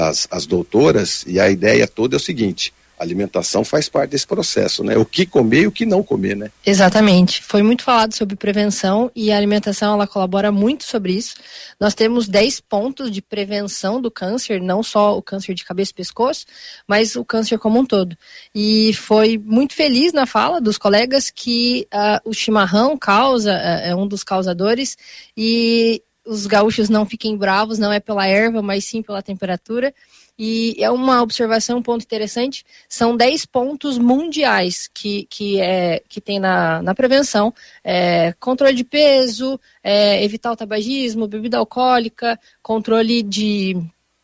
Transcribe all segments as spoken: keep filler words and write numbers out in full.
as, as doutoras, e a ideia toda é o seguinte: a alimentação faz parte desse processo, né? O que comer e o que não comer, né? Exatamente. Foi muito falado sobre prevenção e a alimentação, ela colabora muito sobre isso. Nós temos dez pontos de prevenção do câncer, não só o câncer de cabeça e pescoço, mas o câncer como um todo. E foi muito feliz na fala dos colegas que uh, o chimarrão causa, uh, é um dos causadores, e os gaúchos não fiquem bravos, não é pela erva, mas sim pela temperatura. E é uma observação, um ponto interessante, são dez pontos mundiais que, que, é, que tem na, na prevenção: é, controle de peso, é, evitar o tabagismo, bebida alcoólica, controle de,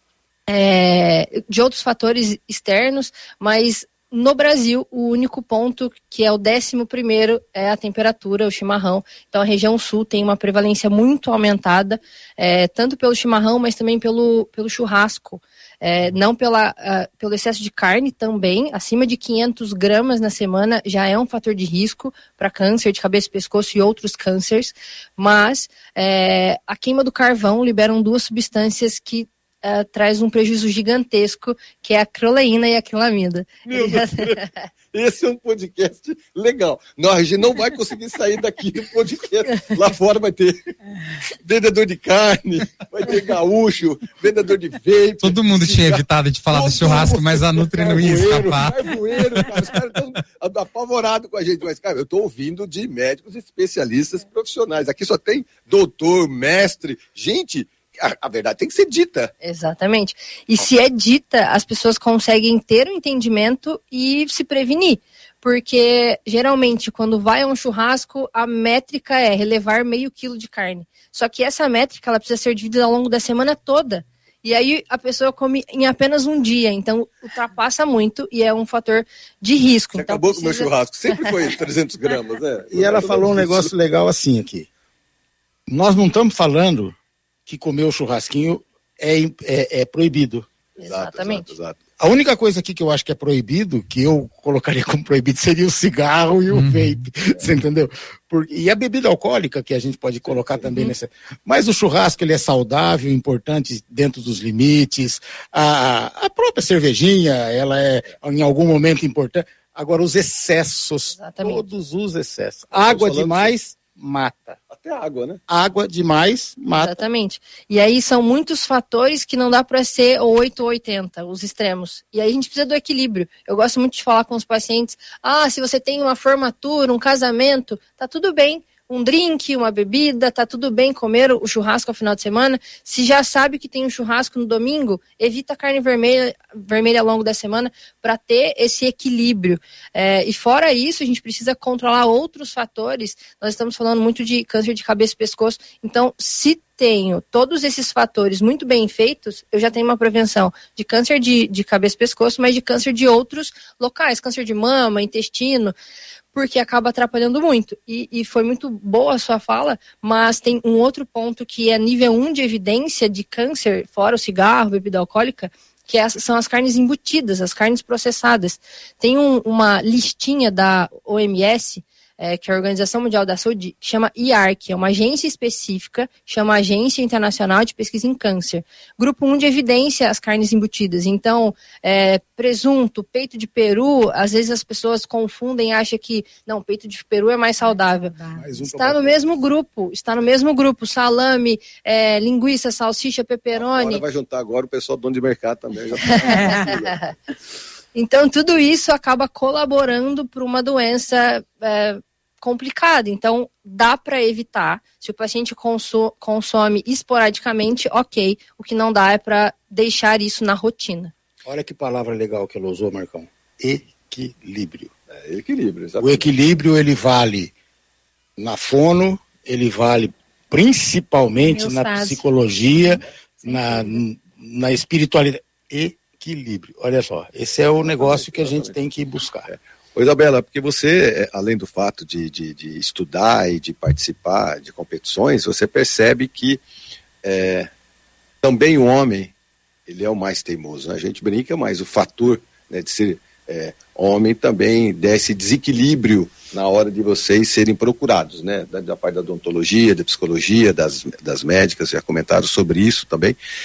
é, de outros fatores externos, mas no Brasil, o único ponto, que é o décimo primeiro, é a temperatura, o chimarrão. Então, a região sul tem uma prevalência muito aumentada, é, tanto pelo chimarrão, mas também pelo, pelo churrasco. É, não pela, uh, pelo excesso de carne também, acima de quinhentos gramas na semana já é um fator de risco para câncer de cabeça e pescoço e outros cânceres, mas é, a queima do carvão liberam duas substâncias que Uh, traz um prejuízo gigantesco, que é a acroleína e a acrilamida. Meu Deus, esse é um podcast legal. Não, a gente não vai conseguir sair daqui do podcast. Lá fora vai ter vendedor de carne, vai ter gaúcho, vendedor de vape. Todo mundo cigarro. Tinha evitado de falar do churrasco, mas a Nutri não ia escapar. Carvoeiro, cara, os caras estão apavorados com a gente. Mas, cara, eu estou ouvindo de médicos especialistas profissionais. Aqui só tem doutor, mestre, gente... A, a verdade tem que ser dita. Exatamente. E se é dita, as pessoas conseguem ter um entendimento e se prevenir. Porque, geralmente, quando vai a um churrasco, a métrica é relevar meio quilo de carne. Só que essa métrica, ela precisa ser dividida ao longo da semana toda. E aí, a pessoa come em apenas um dia. Então, ultrapassa muito e é um fator de risco. Você então, acabou precisa... com o meu churrasco. Sempre foi trezentos gramas, né? E ela falou um negócio legal assim aqui. Nós não estamos falando que comer o churrasquinho é, é, é proibido. Exatamente. Exato, exato. A única coisa aqui que eu acho que é proibido, que eu colocaria como proibido, seria o cigarro e o uhum. vape, você entendeu? Porque, e a bebida alcoólica, que a gente pode colocar sim, também uhum. nessa... Mas o churrasco, ele é saudável, importante dentro dos limites. A, a própria cervejinha, ela é em algum momento importante. Agora, os excessos, exatamente. Todos os excessos. Água demais... mata. Até água, né? Água demais mata. Exatamente. E aí são muitos fatores que não dá para ser oito ou oitenta, os extremos. E aí a gente precisa do equilíbrio. Eu gosto muito de falar com os pacientes, ah, se você tem uma formatura, um casamento, tá tudo bem. Um drink, uma bebida, tá tudo bem comer o churrasco ao final de semana. Se já sabe que tem um churrasco no domingo, evita a carne vermelha, vermelha ao longo da semana para ter esse equilíbrio. É, e fora isso, a gente precisa controlar outros fatores. Nós estamos falando muito de câncer de cabeça e pescoço. Então, se tenho todos esses fatores muito bem feitos, eu já tenho uma prevenção de câncer de, de cabeça e pescoço, mas de câncer de outros locais, câncer de mama, intestino, porque acaba atrapalhando muito. E, e foi muito boa a sua fala, mas tem um outro ponto que é nível um de evidência de câncer, fora o cigarro, bebida alcoólica, que é, são as carnes embutidas, as carnes processadas. Tem um, uma listinha da O M S, É, que é a Organização Mundial da Saúde, que chama I A R C, é uma agência específica, chama Agência Internacional de Pesquisa em Câncer. Grupo um de evidência, as carnes embutidas. Então, é, presunto, peito de peru, às vezes as pessoas confundem e acham que, não, peito de peru é mais saudável. Mais um está no mesmo grupo, está no mesmo grupo, salame, é, linguiça, salsicha, pepperoni. Agora vai juntar agora o pessoal dono de mercado também. Já tá... Então, tudo isso acaba colaborando para uma doença é, complicada. Então, dá para evitar. Se o paciente conso- consome esporadicamente, ok. O que não dá é para deixar isso na rotina. Olha que palavra legal que ela usou, Marcão. Equilíbrio. É, equilíbrio, exatamente. O equilíbrio, ele vale na fono, ele vale principalmente na psicologia, na, na espiritualidade. E equilíbrio. Olha só, esse é o negócio que a gente tem que buscar. É. Ô Isabela, porque você, além do fato de, de, de estudar e de participar de competições, você percebe que é, também o homem, ele é o mais teimoso, né? A gente brinca, mas o fator, né, de ser é, homem também dá esse desequilíbrio na hora de vocês serem procurados, né? Da, da parte da odontologia, da psicologia, das, das médicas, já comentaram sobre isso também.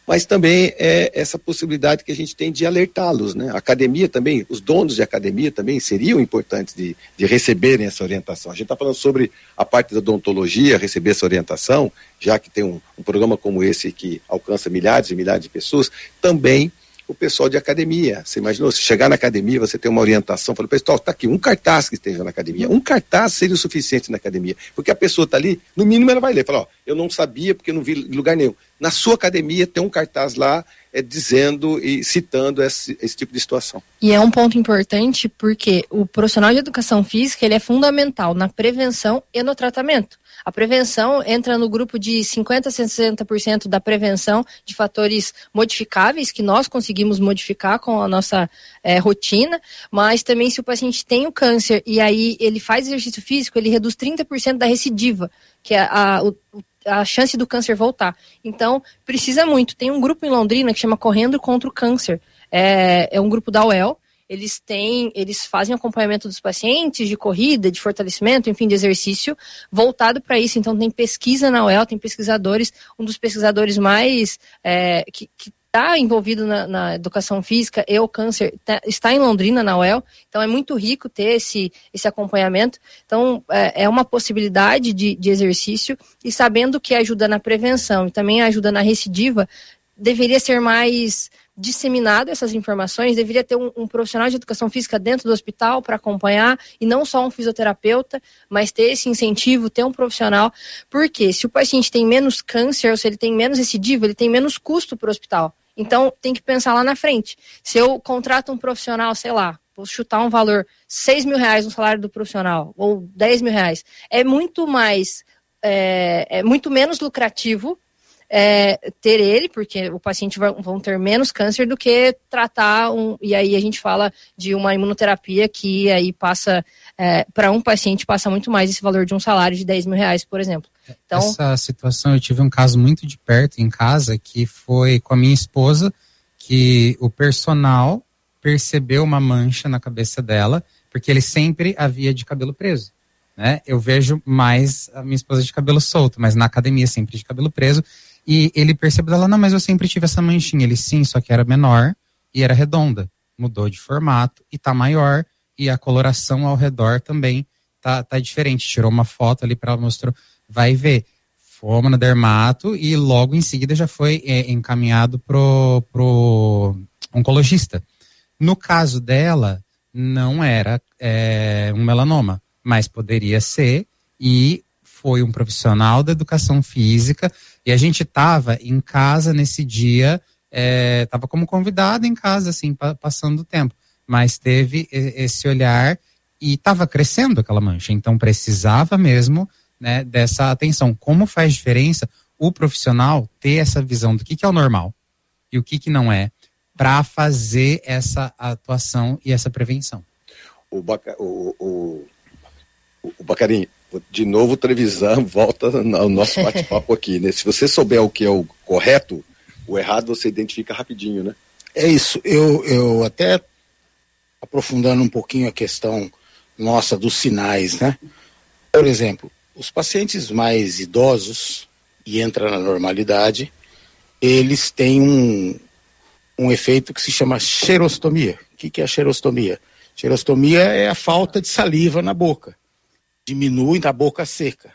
mas também é essa possibilidade que a gente tem de alertá-los, né? A academia também, os donos de academia também seriam importantes de, de receberem essa orientação. A gente está falando sobre a parte da odontologia, receber essa orientação, já que tem um, um programa como esse que alcança milhares e milhares de pessoas, também o pessoal de academia. Você imaginou, se chegar na academia, você ter uma orientação, fala, pessoal, está aqui um cartaz que esteja na academia. Um cartaz seria o suficiente na academia, porque a pessoa está ali, no mínimo ela vai ler, fala, ó, eu não sabia porque não vi em lugar nenhum. Na sua academia tem um cartaz lá é, dizendo e citando esse, esse tipo de situação. E é um ponto importante porque o profissional de educação física, ele é fundamental na prevenção e no tratamento. A prevenção entra no grupo de cinquenta a sessenta por cento da prevenção de fatores modificáveis que nós conseguimos modificar com a nossa é, rotina, mas também se o paciente tem o câncer e aí ele faz exercício físico, ele reduz trinta por cento da recidiva, que é a, o, a chance do câncer voltar. Então, precisa muito. Tem um grupo em Londrina que chama Correndo Contra o Câncer. É, é um grupo da U E L. Eles têm, eles fazem acompanhamento dos pacientes de corrida, de fortalecimento, enfim, de exercício, voltado para isso. Então, tem pesquisa na U E L, tem pesquisadores, um dos pesquisadores mais, é, que, que está envolvido na, na educação física e o câncer, tá, está em Londrina, na U E L, então é muito rico ter esse, esse acompanhamento. Então, é, é uma possibilidade de, de exercício, e sabendo que ajuda na prevenção e também ajuda na recidiva, deveria ser mais disseminado essas informações, deveria ter um, um profissional de educação física dentro do hospital para acompanhar, e não só um fisioterapeuta, mas ter esse incentivo, ter um profissional, porque se o paciente tem menos câncer, ou se ele tem menos recidiva, ele tem menos custo para o hospital. Então, tem que pensar lá na frente. Se eu contrato um profissional, sei lá, vou chutar um valor, seis mil reais no salário do profissional, ou dez mil reais, é muito mais, é, é muito menos lucrativo É, ter ele, porque o paciente vai, vão ter menos câncer do que tratar um, e aí a gente fala de uma imunoterapia que aí passa, é, para um paciente passa muito mais esse valor de um salário de dez mil reais, por exemplo. Então, essa situação, eu tive um caso muito de perto em casa, que foi com a minha esposa, que o personal percebeu uma mancha na cabeça dela, porque ele sempre havia de cabelo preso, né? Eu vejo mais a minha esposa de cabelo solto, mas na academia sempre de cabelo preso. E ele percebeu dela, não, mas eu sempre tive essa manchinha. Ele, sim, só que era menor e era redonda. Mudou de formato e tá maior. E a coloração ao redor também tá, tá diferente. Tirou uma foto ali para ela, mostrou. Vai ver. Fomos no dermato e logo em seguida já foi é, encaminhado pro, pro oncologista. No caso dela, não era é, um melanoma, mas poderia ser, e foi um profissional da educação física, e a gente estava em casa nesse dia, estava é, como convidado em casa, assim, pa, passando o tempo, mas teve esse olhar e estava crescendo aquela mancha, então precisava mesmo, né, dessa atenção. Como faz diferença o profissional ter essa visão do que, que é o normal e o que, que não é, para fazer essa atuação e essa prevenção. O, Baca, o, o, o Bacarim, de novo, Trevisan volta ao nosso bate-papo aqui, né? Se você souber o que é o correto, o errado você identifica rapidinho, né? É isso. Eu, eu até aprofundando um pouquinho a questão nossa dos sinais, né? Por exemplo, os pacientes mais idosos e entram na normalidade, eles têm um, um efeito que se chama xerostomia. O que, que é a xerostomia? Xerostomia é a falta de saliva na boca. Diminui da boca seca.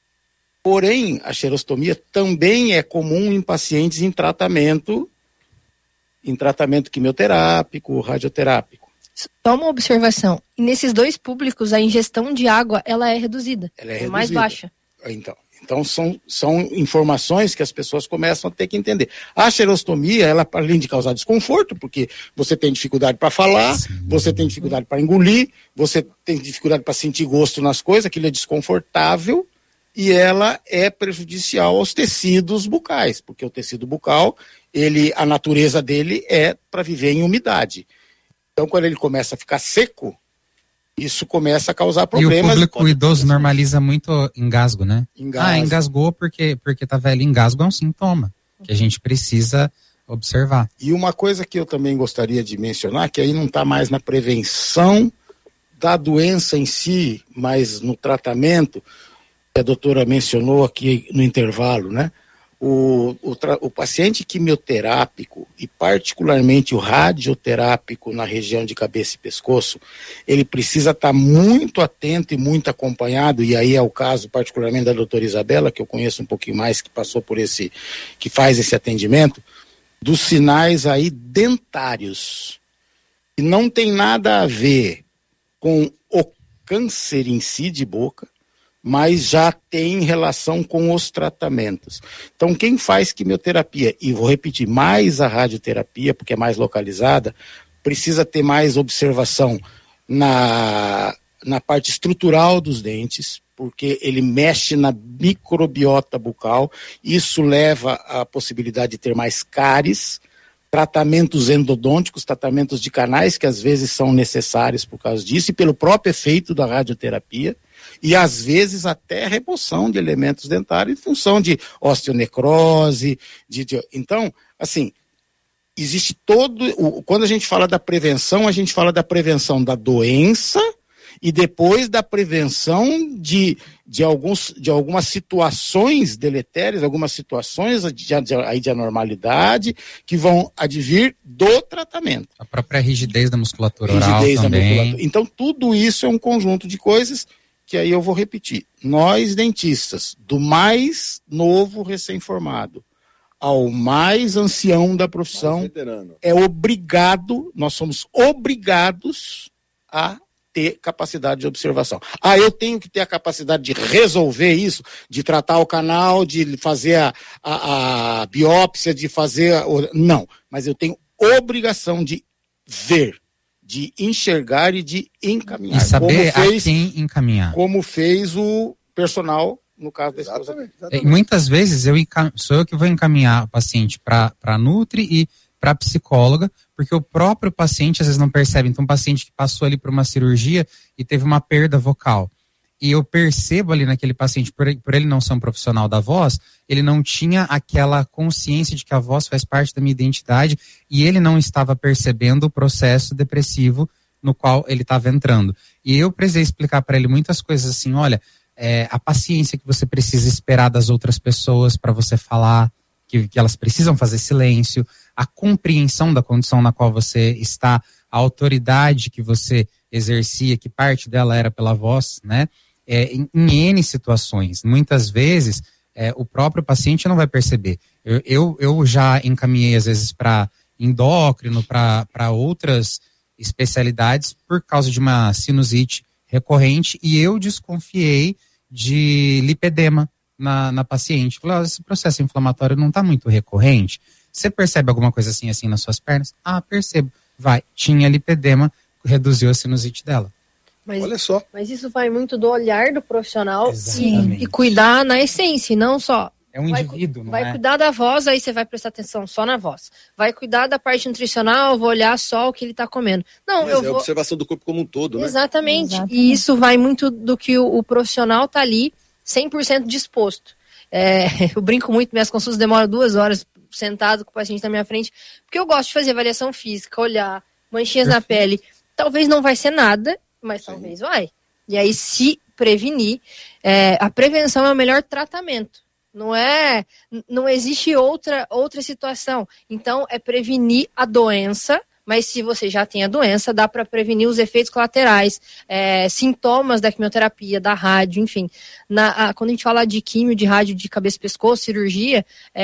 Porém, a xerostomia também é comum em pacientes em tratamento, em tratamento quimioterápico, radioterápico. Só uma observação. Nesses dois públicos, a ingestão de água, ela é reduzida. Ela é, é reduzida. mais baixa. Então, então são, são informações que as pessoas começam a ter que entender. A xerostomia, ela, além de causar desconforto, porque você tem dificuldade para falar, você tem dificuldade para engolir, você tem dificuldade para sentir gosto nas coisas, aquilo é desconfortável, e ela é prejudicial aos tecidos bucais, porque o tecido bucal, ele, a natureza dele é para viver em umidade. Então, quando ele começa a ficar seco, isso começa a causar problemas. E o público idoso normaliza muito engasgo, né? Engasgo. Ah, engasgou porque, porque tá velho. Engasgo é um sintoma que a gente precisa observar. E uma coisa que eu também gostaria de mencionar, que aí não está mais na prevenção da doença em si, mas no tratamento, que a doutora mencionou aqui no intervalo, né? O, o, tra- o paciente quimioterápico, e particularmente o radioterápico na região de cabeça e pescoço, ele precisa estar muito atento e muito acompanhado, e aí é o caso particularmente da doutora Isabela, que eu conheço um pouquinho mais, que passou por esse, que faz esse atendimento, dos sinais aí dentários, que não tem nada a ver com o câncer em si de boca, mas já tem relação com os tratamentos. Então, quem faz quimioterapia, e vou repetir, mais a radioterapia, porque é mais localizada, precisa ter mais observação na, na parte estrutural dos dentes, porque ele mexe na microbiota bucal, isso leva à possibilidade de ter mais cáries, tratamentos endodônticos, tratamentos de canais que às vezes são necessários por causa disso, e pelo próprio efeito da radioterapia, e às vezes até remoção de elementos dentários em função de osteonecrose, de, de, então, assim, existe todo, o, quando a gente fala da prevenção, a gente fala da prevenção da doença e depois da prevenção de, de, alguns, de algumas situações deletérias, algumas situações de, de, aí de anormalidade que vão advir do tratamento. A própria rigidez da musculatura rigidez oral também. Da musculatura. Então, tudo isso é um conjunto de coisas que aí eu vou repetir. Nós, dentistas, do mais novo recém-formado ao mais ancião da profissão, é obrigado, nós somos obrigados a ter capacidade de observação. Ah, eu tenho que ter a capacidade de resolver isso, de tratar o canal, de fazer a, a, a biópsia, de fazer... A, não, mas eu tenho obrigação de ver, de enxergar e de encaminhar. E saber como fez, a quem encaminhar. Como fez o personal, no caso da esposa. Exatamente, exatamente. E muitas vezes eu encam... sou eu que vou encaminhar o paciente para a Nutri e para a psicóloga, porque o próprio paciente às vezes não percebe. Então, um paciente que passou ali por uma cirurgia e teve uma perda vocal. E eu percebo ali naquele paciente, por, por ele não ser um profissional da voz, ele não tinha aquela consciência de que a voz faz parte da minha identidade e ele não estava percebendo o processo depressivo no qual ele estava entrando. E eu precisei explicar para ele muitas coisas assim, olha, é, a paciência que você precisa esperar das outras pessoas para você falar, que, que elas precisam fazer silêncio, a compreensão da condição na qual você está, a autoridade que você exercia, que parte dela era pela voz, né? É, em, em N situações. Muitas vezes, é, o próprio paciente não vai perceber. Eu, eu, eu já encaminhei, às vezes, para endócrino, para outras especialidades, por causa de uma sinusite recorrente, e eu desconfiei de lipedema na, na paciente. Falei, oh, esse processo inflamatório não está muito recorrente. Você percebe alguma coisa assim, assim nas suas pernas? Ah, percebo. Vai, tinha lipedema, reduziu a sinusite dela. Mas, Olha só. Mas isso vai muito do olhar do profissional Exatamente. e, e cuidar na essência, não só. É um vai, indivíduo, não vai é? cuidar da voz, aí você vai prestar atenção só na voz. Vai cuidar da parte nutricional, vou olhar só o que ele está comendo. Não, Mas eu é vou... a observação do corpo como um todo, né? Exatamente. Exatamente. E isso vai muito do que o, o profissional está ali cem por cento disposto. É, eu brinco muito, minhas consultas demoram duas horas sentado com o paciente na minha frente, porque eu gosto de fazer avaliação física, olhar, manchinhas na pele. Talvez não vai ser nada, mas Sim. talvez vai. E aí, se prevenir, é, a prevenção é o melhor tratamento. Não é, não existe outra, outra situação. Então, é prevenir a doença, mas se você já tem a doença, dá para prevenir os efeitos colaterais, é, sintomas da quimioterapia, da rádio, enfim. Na, a, quando a gente fala de quimio, de rádio, de cabeça e pescoço, cirurgia,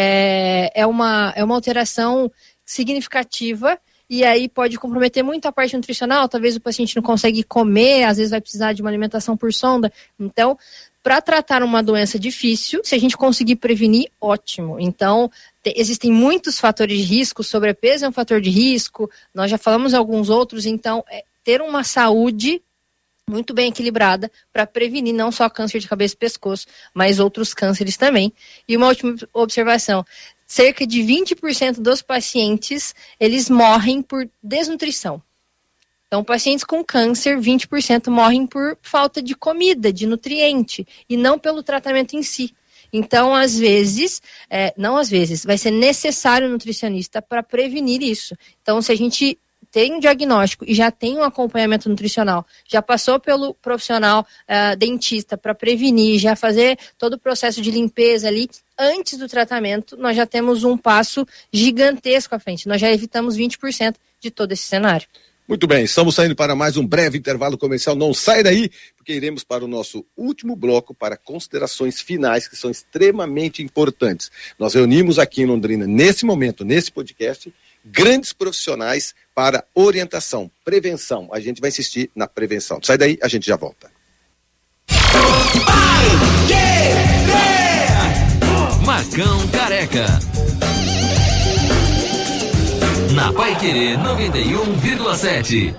é, é, uma, é uma alteração significativa. E aí pode comprometer muito a parte nutricional, talvez o paciente não consegue comer, às vezes vai precisar de uma alimentação por sonda. Então, para tratar uma doença difícil, se a gente conseguir prevenir, ótimo. Então, te, existem muitos fatores de risco, sobrepeso é um fator de risco, nós já falamos alguns outros, então, é, ter uma saúde muito bem equilibrada para prevenir não só câncer de cabeça e pescoço, mas outros cânceres também. E uma última observação, cerca de vinte por cento dos pacientes, eles morrem por desnutrição. Então, pacientes com câncer, vinte por cento morrem por falta de comida, de nutriente, e não pelo tratamento em si. Então, às vezes, é, não às vezes, vai ser necessário um nutricionista para prevenir isso. Então, se a gente tem um diagnóstico e já tem um acompanhamento nutricional, já passou pelo profissional uh, dentista para prevenir, já fazer todo o processo de limpeza ali, antes do tratamento, nós já temos um passo gigantesco à frente. Nós já evitamos vinte por cento de todo esse cenário. Muito bem, estamos saindo para mais um breve intervalo comercial. Não sai daí, porque iremos para o nosso último bloco para considerações finais, que são extremamente importantes. Nós reunimos aqui em Londrina, nesse momento, nesse podcast, grandes profissionais para orientação, prevenção. A gente vai insistir na prevenção. Sai daí, a gente já volta. Marcão Careca. Na Paiquerê noventa e um vírgula sete.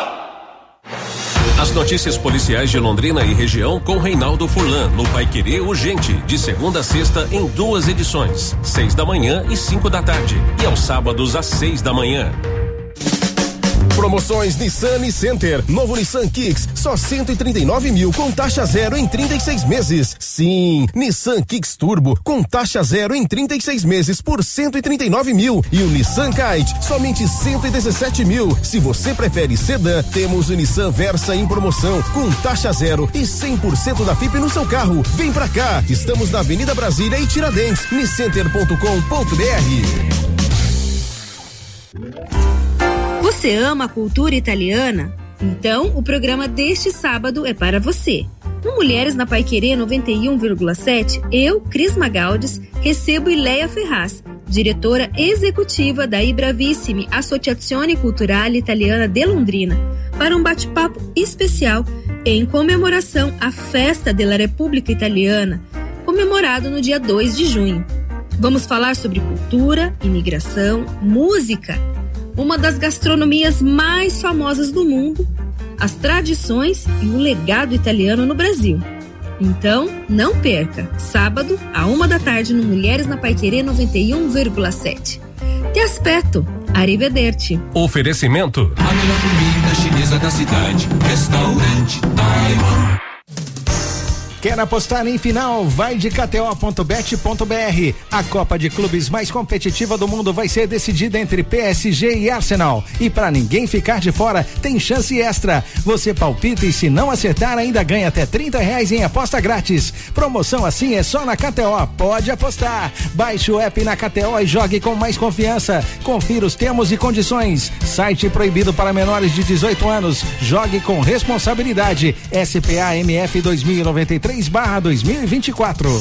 As notícias policiais de Londrina e região com Reinaldo Furlan, no Paiquerê Urgente, de segunda a sexta em duas edições, seis da manhã e cinco da tarde, e aos sábados às seis da manhã. Promoções Nissan e Center. Novo Nissan Kicks, só cento e trinta e nove mil com taxa zero em trinta e seis meses. Sim, Nissan Kicks Turbo com taxa zero em trinta e seis meses por cento e trinta e nove mil. E o Nissan Kite, somente cento e dezessete mil. Se você prefere sedã, temos o Nissan Versa em promoção com taxa zero e cem por cento da F I P no seu carro. Vem pra cá, estamos na Avenida Brasília e Tiradentes, niscenter ponto com ponto b r. Você ama a cultura italiana? Então, o programa deste sábado é para você. No Mulheres na Paiquerê noventa e um vírgula sete, eu, Cris Magaldes, recebo Ileia Ferraz, diretora executiva da Ibravissimi Associazione Culturale Italiana de Londrina, para um bate-papo especial em comemoração à Festa della Repubblica Italiana, comemorado no dia dois de junho. Vamos falar sobre cultura, imigração, música, uma das gastronomias mais famosas do mundo, as tradições e o legado italiano no Brasil. Então, não perca, sábado, à uma da tarde, no Mulheres na Paiquerê noventa e um vírgula sete. Te aspetto, arrivederci. Oferecimento: a melhor comida chinesa da cidade, Restaurante Taiwan. Quer apostar em final? Vai de K T O ponto bet ponto b r. A Copa de Clubes mais competitiva do mundo vai ser decidida entre P S G e Arsenal. E para ninguém ficar de fora, tem chance extra. Você palpita e se não acertar, ainda ganha até trinta reais em aposta grátis. Promoção assim é só na K T O. Pode apostar. Baixe o app na K T O e jogue com mais confiança. Confira os termos e condições. Site proibido para menores de dezoito anos. Jogue com responsabilidade. S P A M F dois mil e noventa e três barra dois mil e vinte e quatro.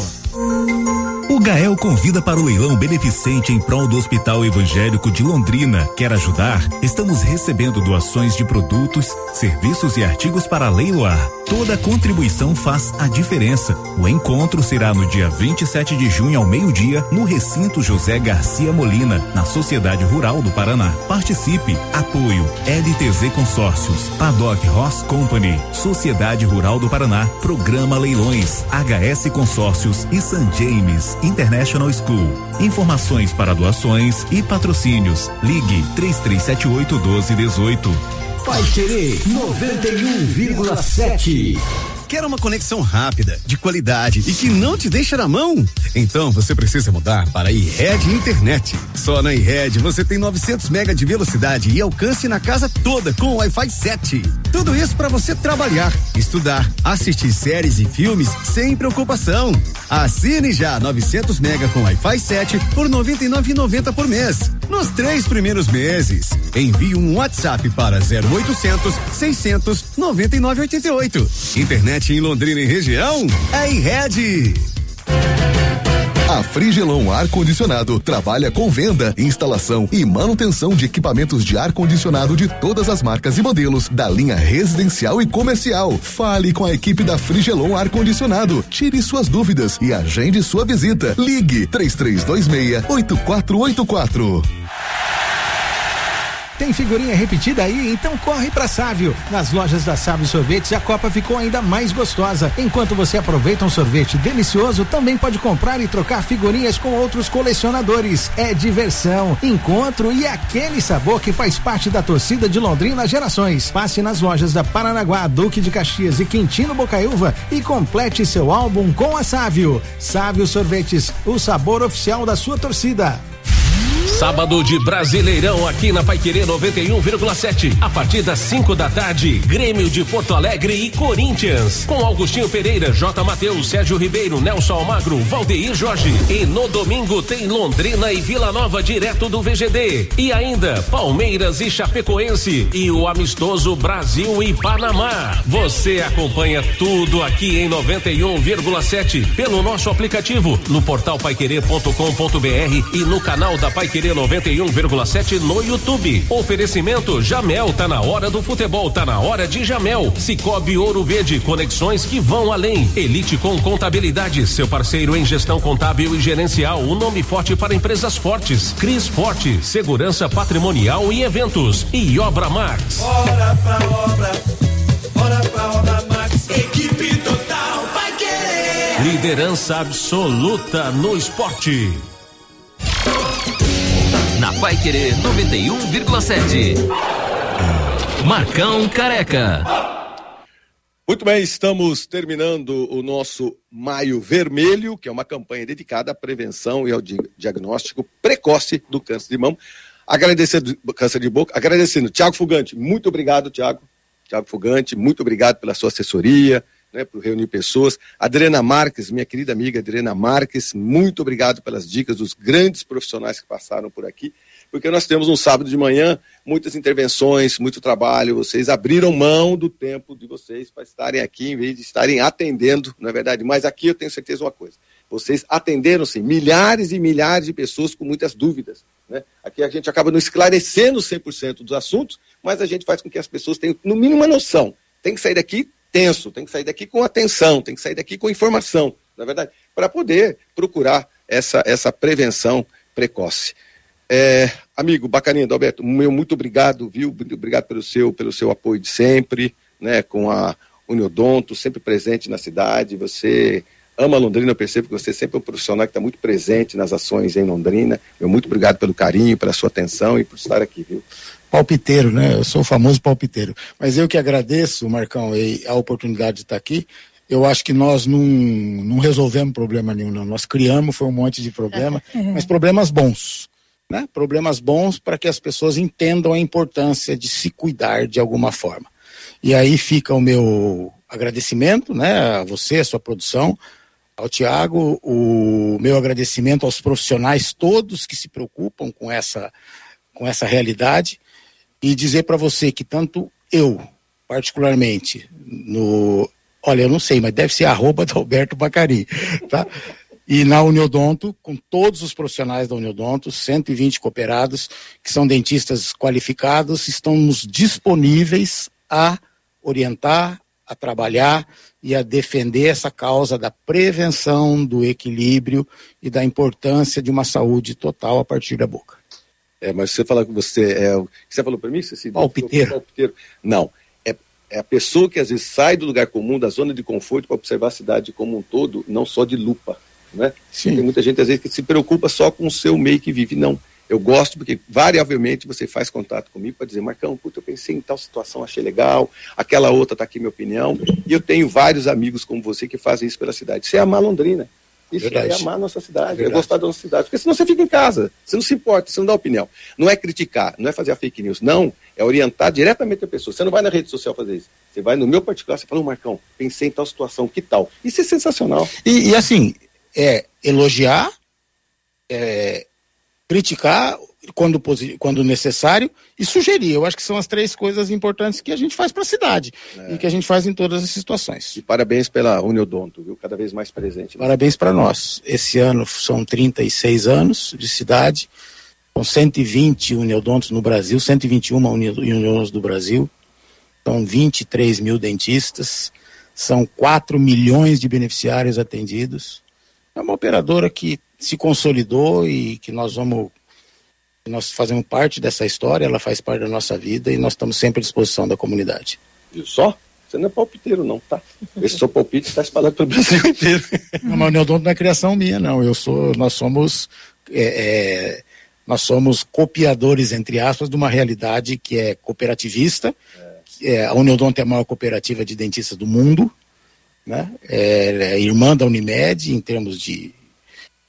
O Gael convida para o leilão beneficente em prol do Hospital Evangélico de Londrina. Quer ajudar? Estamos recebendo doações de produtos, serviços e artigos para leiloar. Toda contribuição faz a diferença. O encontro será no dia vinte e sete de junho ao meio-dia, no recinto José Garcia Molina, na Sociedade Rural do Paraná. Participe. Apoio L T Z Consórcios, Paddock Horse Company, Sociedade Rural do Paraná, Programa Leilões, H S Consórcios e San James International School. Informações para doações e patrocínios. Ligue três três sete oito um dois um oito. Paiquerê noventa e um vírgula sete. Quer uma conexão rápida, de qualidade e que não te deixa na mão? Então você precisa mudar para a iRed Internet. Só na iRed você tem novecentos mega de velocidade e alcance na casa toda com Wi-Fi sete. Tudo isso para você trabalhar, estudar, assistir séries e filmes sem preocupação. Assine já novecentos mega com Wi-Fi sete por noventa e nove reais e noventa centavos por mês. Nos três primeiros meses. Envie um WhatsApp para zero oitocentos, seiscentos, noventa e nove, oitenta e oito. Internet em Londrina e região é iRed. A Frigelon Ar Condicionado trabalha com venda, instalação e manutenção de equipamentos de ar condicionado de todas as marcas e modelos da linha residencial e comercial. Fale com a equipe da Frigelon Ar Condicionado. Tire suas dúvidas e agende sua visita. Ligue três três dois seis, oito quatro oito quatro. Tem figurinha repetida aí? Então corre pra Sávio. Nas lojas da Sávio Sorvetes, a Copa ficou ainda mais gostosa. Enquanto você aproveita um sorvete delicioso, também pode comprar e trocar figurinhas com outros colecionadores. É diversão, encontro e aquele sabor que faz parte da torcida de Londrina há gerações. Passe nas lojas da Paranaguá, Duque de Caxias e Quintino Bocaiúva e complete seu álbum com a Sávio. Sávio Sorvetes, o sabor oficial da sua torcida. Sábado de Brasileirão aqui na Paiquerê noventa e um vírgula sete. A partir das cinco da tarde, Grêmio de Porto Alegre e Corinthians. Com Augustinho Pereira, J. Mateus, Sérgio Ribeiro, Nelson Almagro, Valdeir Jorge. E no domingo tem Londrina e Vila Nova direto do V G D. E ainda Palmeiras e Chapecoense. E o amistoso Brasil e Panamá. Você acompanha tudo aqui em noventa e um vírgula sete pelo nosso aplicativo, no portal paiquerê ponto com ponto br e no canal da Paiquerê noventa e um vírgula sete no YouTube. Oferecimento Jamel, tá na hora do futebol, tá na hora de Jamel. Cicobi Ouro Verde, conexões que vão além. Elite com Contabilidade, seu parceiro em gestão contábil e gerencial, um nome forte para empresas fortes. Cris Forte, segurança patrimonial e eventos. E Obra Max. Bora pra obra, bora pra obra Max, equipe total vai querer. Liderança absoluta no esporte. Na Paiquerê noventa e um vírgula sete. Marcão Careca. Muito bem, estamos terminando o nosso Maio Vermelho, que é uma campanha dedicada à prevenção e ao di- diagnóstico precoce do câncer de mama. Agradecendo câncer de boca, agradecendo Tiago Fugante, muito obrigado, Tiago. Tiago Fugante, muito obrigado pela sua assessoria, né, por reunir pessoas. Adriana Marques, minha querida amiga Adriana Marques, muito obrigado pelas dicas dos grandes profissionais que passaram por aqui, porque nós temos um sábado de manhã muitas intervenções, muito trabalho, vocês abriram mão do tempo de vocês para estarem aqui, em vez de estarem atendendo, não é verdade? Mas aqui eu tenho certeza de uma coisa, vocês atenderam, sim, milhares e milhares de pessoas com muitas dúvidas, né? Aqui a gente acaba não esclarecendo cem por cento dos assuntos, mas a gente faz com que as pessoas tenham, no mínimo, uma noção. Tem que sair daqui tenso, tem que sair daqui com atenção, tem que sair daqui com informação, na verdade, para poder procurar essa, essa prevenção precoce. É, amigo Bacaninha, Adalberto, meu muito obrigado, viu? Obrigado pelo seu, pelo seu apoio de sempre, né? Com a Uniodonto, sempre presente na cidade. Você ama Londrina, eu percebo que você sempre é um profissional que está muito presente nas ações em Londrina. Meu muito obrigado pelo carinho, pela sua atenção e por estar aqui, viu? Palpiteiro, né? Eu sou o famoso palpiteiro. Mas eu que agradeço, Marcão, e a oportunidade de estar aqui. Eu acho que nós não, não resolvemos problema nenhum, não. Nós criamos, foi um monte de problema, mas problemas bons, né? Problemas bons para que as pessoas entendam a importância de se cuidar de alguma forma. E aí fica o meu agradecimento, né? A você, a sua produção, ao Tiago, o meu agradecimento aos profissionais todos que se preocupam com essa, com essa realidade. E dizer para você que tanto eu, particularmente, no... Olha, eu não sei, mas deve ser arroba do Alberto Bacari, tá? E na Uniodonto, com todos os profissionais da Uniodonto, cento e vinte cooperados, que são dentistas qualificados, estamos disponíveis a orientar, a trabalhar e a defender essa causa da prevenção, do equilíbrio e da importância de uma saúde total a partir da boca. É, mas você fala que você é o que você falou para mim? Você palpiteiro. palpiteiro. Não, é, é a pessoa que às vezes sai do lugar comum, da zona de conforto, para observar a cidade como um todo, não só de lupa, né? Sim. Tem muita gente às vezes que se preocupa só com o seu meio que vive. Não, eu gosto porque variavelmente você faz contato comigo para dizer, Marcão, puta, eu pensei em tal situação, achei legal, aquela outra tá aqui minha opinião, e eu tenho vários amigos como você que fazem isso pela cidade. Você é amar Londrina. Isso Verdade. É amar a nossa cidade, Verdade. É gostar da nossa cidade. Porque senão você fica em casa, você não se importa, você não dá opinião. Não é criticar, não é fazer a fake news, não, é orientar diretamente a pessoa. Você não vai na rede social fazer isso. Você vai no meu particular, você fala, oh, Marcão, pensei em tal situação, que tal? Isso é sensacional. E, e assim, é elogiar, é, criticar quando, quando necessário e sugerir. Eu acho que são as três coisas importantes que a gente faz para a cidade é. E que a gente faz em todas as situações. E parabéns pela Uniodonto, viu? Cada vez mais presente. Né? Parabéns para nós. Esse ano são trinta e seis anos de cidade, são cento e vinte Uniodontos no Brasil, cento e vinte e uma Uniodontos do Brasil, são vinte e três mil dentistas, são quatro milhões de beneficiários atendidos. É uma operadora que se consolidou e que nós vamos nós fazemos parte dessa história, ela faz parte da nossa vida e nós estamos sempre à disposição da comunidade. Viu só? Você não é palpiteiro não, tá? Esse seu palpite está espalhado pelo Brasil inteiro. Não, mas o Uniodonto não é criação minha, não. Eu sou, nós somos é, é, nós somos copiadores, entre aspas, de uma realidade que é cooperativista. É. É, a Uniodonto é a maior cooperativa de dentistas do mundo, né? É, é irmã da Unimed em termos de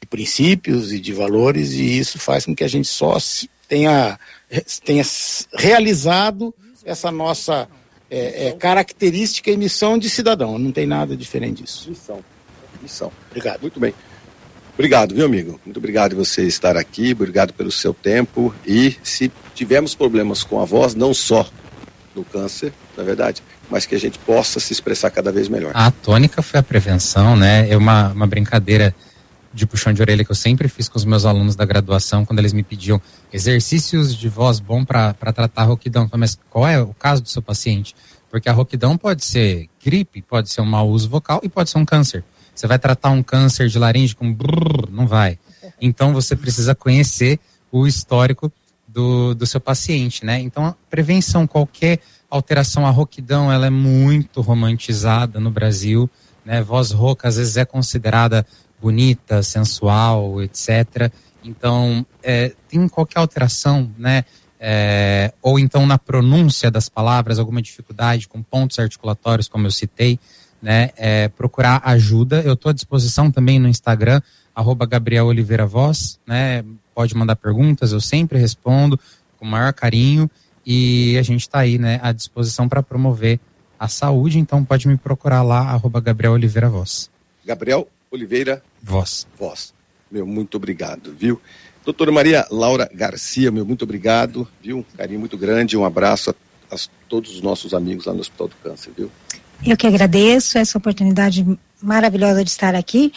princípios e de valores, e isso faz com que a gente só tenha, tenha realizado essa nossa é, é, característica e missão de cidadão. Não tem nada diferente disso. Missão. Missão. Obrigado. Muito bem. Obrigado, viu, amigo? Muito obrigado por você estar aqui, obrigado pelo seu tempo. E se tivermos problemas com a voz, não só do câncer, na verdade, mas que a gente possa se expressar cada vez melhor. A tônica foi a prevenção, né? É uma, uma brincadeira de puxão de orelha que eu sempre fiz com os meus alunos da graduação, quando eles me pediam exercícios de voz bom para tratar a rouquidão. Mas qual é o caso do seu paciente? Porque a rouquidão pode ser gripe, pode ser um mau uso vocal e pode ser um câncer. Você vai tratar um câncer de laringe com brrr, não vai. Então você precisa conhecer o histórico do, do seu paciente, né? Então a prevenção, qualquer alteração, a rouquidão, ela é muito romantizada no Brasil, né? Voz rouca às vezes é considerada bonita, sensual, etcétera. Então é, tem qualquer alteração, né? É, ou então na pronúncia das palavras, alguma dificuldade com pontos articulatórios, como eu citei, né, é, procurar ajuda. Eu estou à disposição também no Instagram, arroba Gabriel Oliveira Voz, né, pode mandar perguntas, eu sempre respondo com o maior carinho, e a gente está aí, né, à disposição para promover a saúde, então pode me procurar lá, arroba Gabriel Oliveira Voz. Gabriel Oliveira Voz. Voz. Meu, muito obrigado, viu? Doutora Maria Laura Garcia, meu, muito obrigado, viu? Um carinho muito grande, um abraço a, a todos os nossos amigos lá no Hospital do Câncer, viu? Eu que agradeço essa oportunidade maravilhosa de estar aqui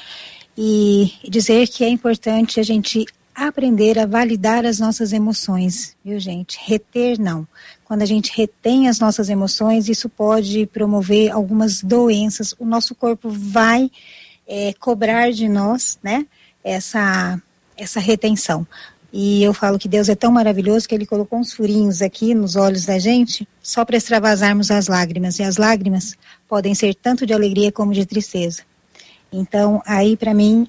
e dizer que é importante a gente aprender a validar as nossas emoções, viu, gente? Reter não. Quando a gente retém as nossas emoções, isso pode promover algumas doenças. O nosso corpo vai é, cobrar de nós, né, essa, essa retenção. E eu falo que Deus é tão maravilhoso que Ele colocou uns furinhos aqui nos olhos da gente só para extravasarmos as lágrimas. E as lágrimas podem ser tanto de alegria como de tristeza. Então, aí para mim,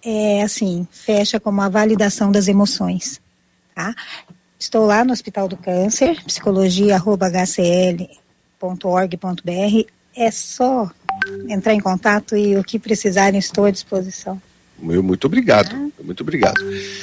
é assim, fecha como a validação das emoções. Tá? Estou lá no Hospital do Câncer, psicologia arroba h c l ponto org ponto b r. É só entrar em contato e o que precisarem estou à disposição. Meu, muito obrigado, ah. muito obrigado.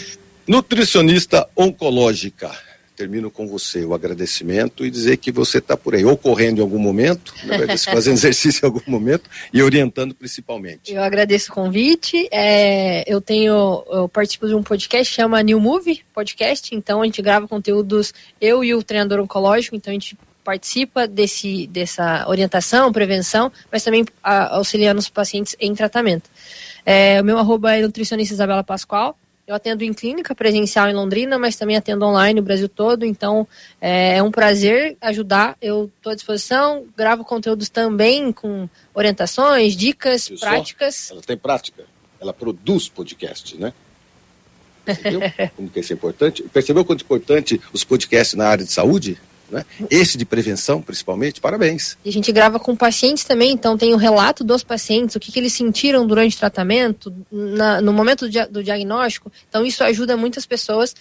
Nutricionista oncológica, termino com você o agradecimento e dizer que você está por aí, ou correndo em algum momento, na verdade, fazendo exercício em algum momento e orientando principalmente. Eu agradeço o convite, é, eu tenho, eu participo de um podcast que chama New Movie Podcast, então a gente grava conteúdos, eu e o treinador oncológico, então a gente participa desse, dessa orientação, prevenção, mas também a, auxiliando os pacientes em tratamento. É, o meu arroba é nutricionista Isabela Pascoal. Eu atendo em clínica presencial em Londrina, mas também atendo online no Brasil todo, então é, é um prazer ajudar, eu estou à disposição, gravo conteúdos também com orientações, dicas, Viu práticas. Só? Ela tem prática, ela produz podcast, né? Entendeu? Como que isso é importante? Percebeu quanto é importante os podcasts na área de saúde? Né? Esse de prevenção, principalmente, parabéns. E a gente grava com pacientes também, então tem o relato dos pacientes, o que, que eles sentiram durante o tratamento, na, no momento do, dia, do diagnóstico, então isso ajuda muitas pessoas,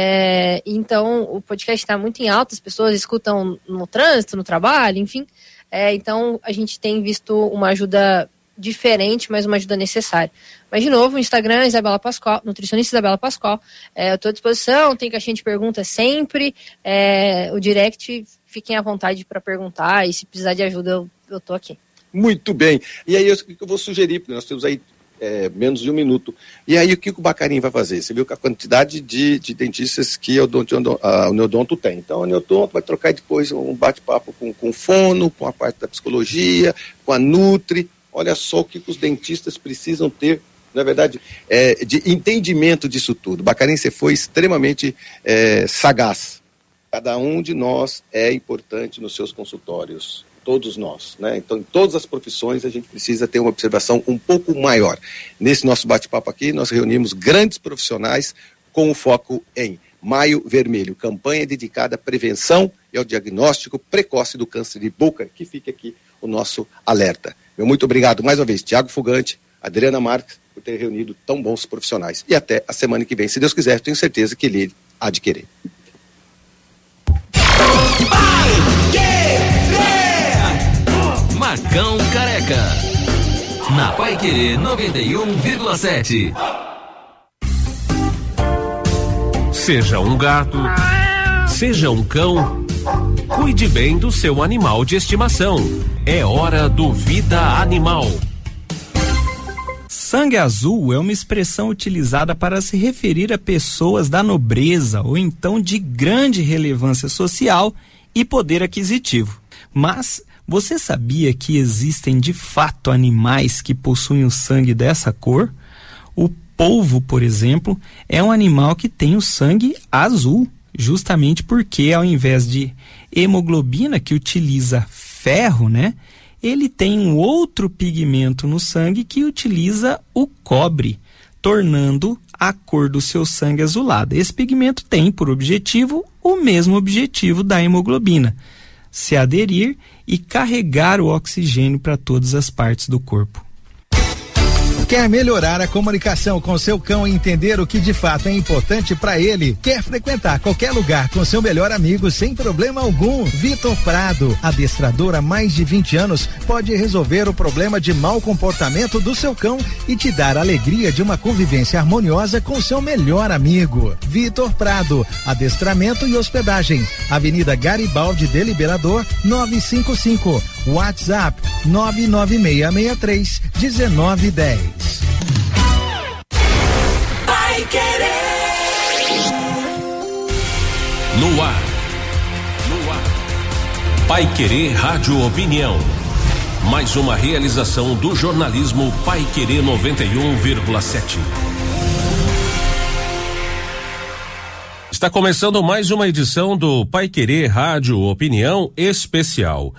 é, então o podcast está muito em alta, as pessoas escutam no trânsito, no trabalho, enfim, é, então a gente tem visto uma ajuda diferente, mas uma ajuda necessária. Mas, de novo, o Instagram, Isabela Pascoal, nutricionista Isabela Pascoal, é, eu estou à disposição, tem caixinha de perguntas sempre, é, o direct, fiquem à vontade para perguntar, e se precisar de ajuda, eu, eu tô aqui. Muito bem, e aí eu, eu vou sugerir, porque nós temos aí é, menos de um minuto, e aí o que o Bacarin vai fazer? Você viu que a quantidade de, de dentistas que o, odonto, a, o Neodonto tem, então o Neodonto vai trocar depois um bate-papo com, com o fono, com a parte da psicologia, com a Nutri. Olha só o que os dentistas precisam ter, na verdade, é, de entendimento disso tudo. Bacarin, você foi extremamente é, sagaz. Cada um de nós é importante nos seus consultórios, todos nós, né? Então, em todas as profissões, a gente precisa ter uma observação um pouco maior. Nesse nosso bate-papo aqui, nós reunimos grandes profissionais com o foco em Maio Vermelho, campanha dedicada à prevenção e ao diagnóstico precoce do câncer de boca, que fica aqui o nosso alerta. Meu muito obrigado mais uma vez, Tiago Fugante, Adriana Marques, por ter reunido tão bons profissionais. E até a semana que vem, se Deus quiser, tenho certeza que ele há de querer. Macão Careca, na Paiquerê noventa e um vírgula sete. Seja um gato, seja um cão, cuide bem do seu animal de estimação. É hora do Vida Animal. Sangue azul é uma expressão utilizada para se referir a pessoas da nobreza ou então de grande relevância social e poder aquisitivo. Mas você sabia que existem de fato animais que possuem o sangue dessa cor? O polvo, por exemplo, é um animal que tem o sangue azul, justamente porque ao invés de hemoglobina, que utiliza ferro, né? Ele tem um outro pigmento no sangue que utiliza o cobre, tornando a cor do seu sangue azulada. Esse pigmento tem por objetivo o mesmo objetivo da hemoglobina: se aderir e carregar o oxigênio para todas as partes do corpo. Quer melhorar a comunicação com seu cão e entender o que de fato é importante para ele? Quer frequentar qualquer lugar com seu melhor amigo sem problema algum? Vitor Prado, adestrador há mais de vinte anos, pode resolver o problema de mau comportamento do seu cão e te dar a alegria de uma convivência harmoniosa com seu melhor amigo. Vitor Prado, adestramento e hospedagem. Avenida Garibaldi de Liberador, novecentos e cinquenta e cinco. WhatsApp nove nove seis seis três um nove um zero. Vai querer. No ar. No ar. Pai Querer Rádio Opinião. Mais uma realização do jornalismo Pai Querer noventa e um vírgula sete. Está começando mais uma edição do Pai Querer Rádio Opinião Especial.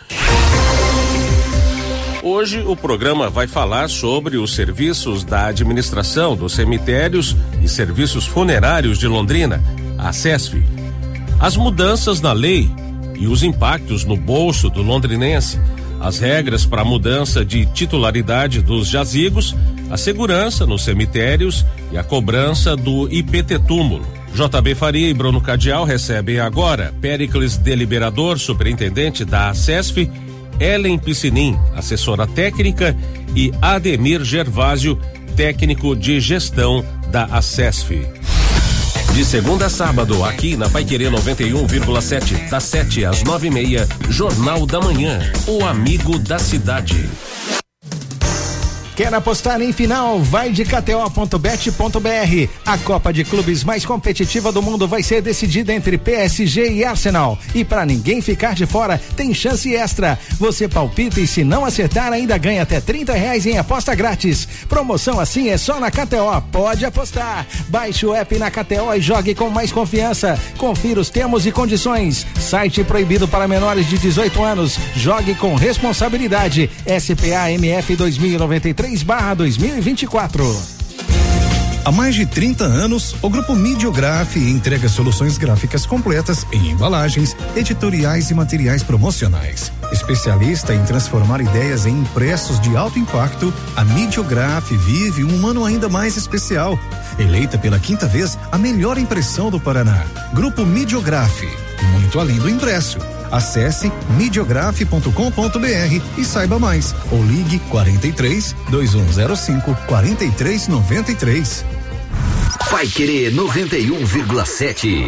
Hoje o programa vai falar sobre os serviços da administração dos cemitérios e serviços funerários de Londrina, a SESF, as mudanças na lei e os impactos no bolso do londrinense, as regras para a mudança de titularidade dos jazigos, a segurança nos cemitérios e a cobrança do I P T túmulo. J B Faria e Bruno Cadial recebem agora Péricles Deliberador, superintendente da SESF, Ellen Piscinin, assessora técnica, e Ademir Gervásio, técnico de gestão da ASESF. De segunda a sábado, aqui na Pai Querer noventa e um vírgula sete, das sete às nove e meia, Jornal da Manhã, o amigo da cidade. Quer apostar em final? Vai de K T O ponto bet ponto B R. A Copa de Clubes mais competitiva do mundo vai ser decidida entre P S G e Arsenal. E para ninguém ficar de fora, tem chance extra. Você palpita e se não acertar, ainda ganha até trinta reais em aposta grátis. Promoção assim é só na K T O. Pode apostar. Baixe o app na K T O e jogue com mais confiança. Confira os termos e condições. Site proibido para menores de dezoito anos. Jogue com responsabilidade. S P A M F dois mil e noventa e três barra dois mil e vinte e quatro. Há mais de trinta anos, o Grupo Midiograf entrega soluções gráficas completas em embalagens, editoriais e materiais promocionais. Especialista em transformar ideias em impressos de alto impacto, a Midiograf vive um ano ainda mais especial. Eleita pela quinta vez a melhor impressão do Paraná. Grupo Midiograf, muito além do impresso. Acesse midiograf ponto com ponto B R e saiba mais. Ou ligue quarenta e três, dois um zero cinco, quarenta e três noventa e três. Pai Querer noventa e um vírgula sete.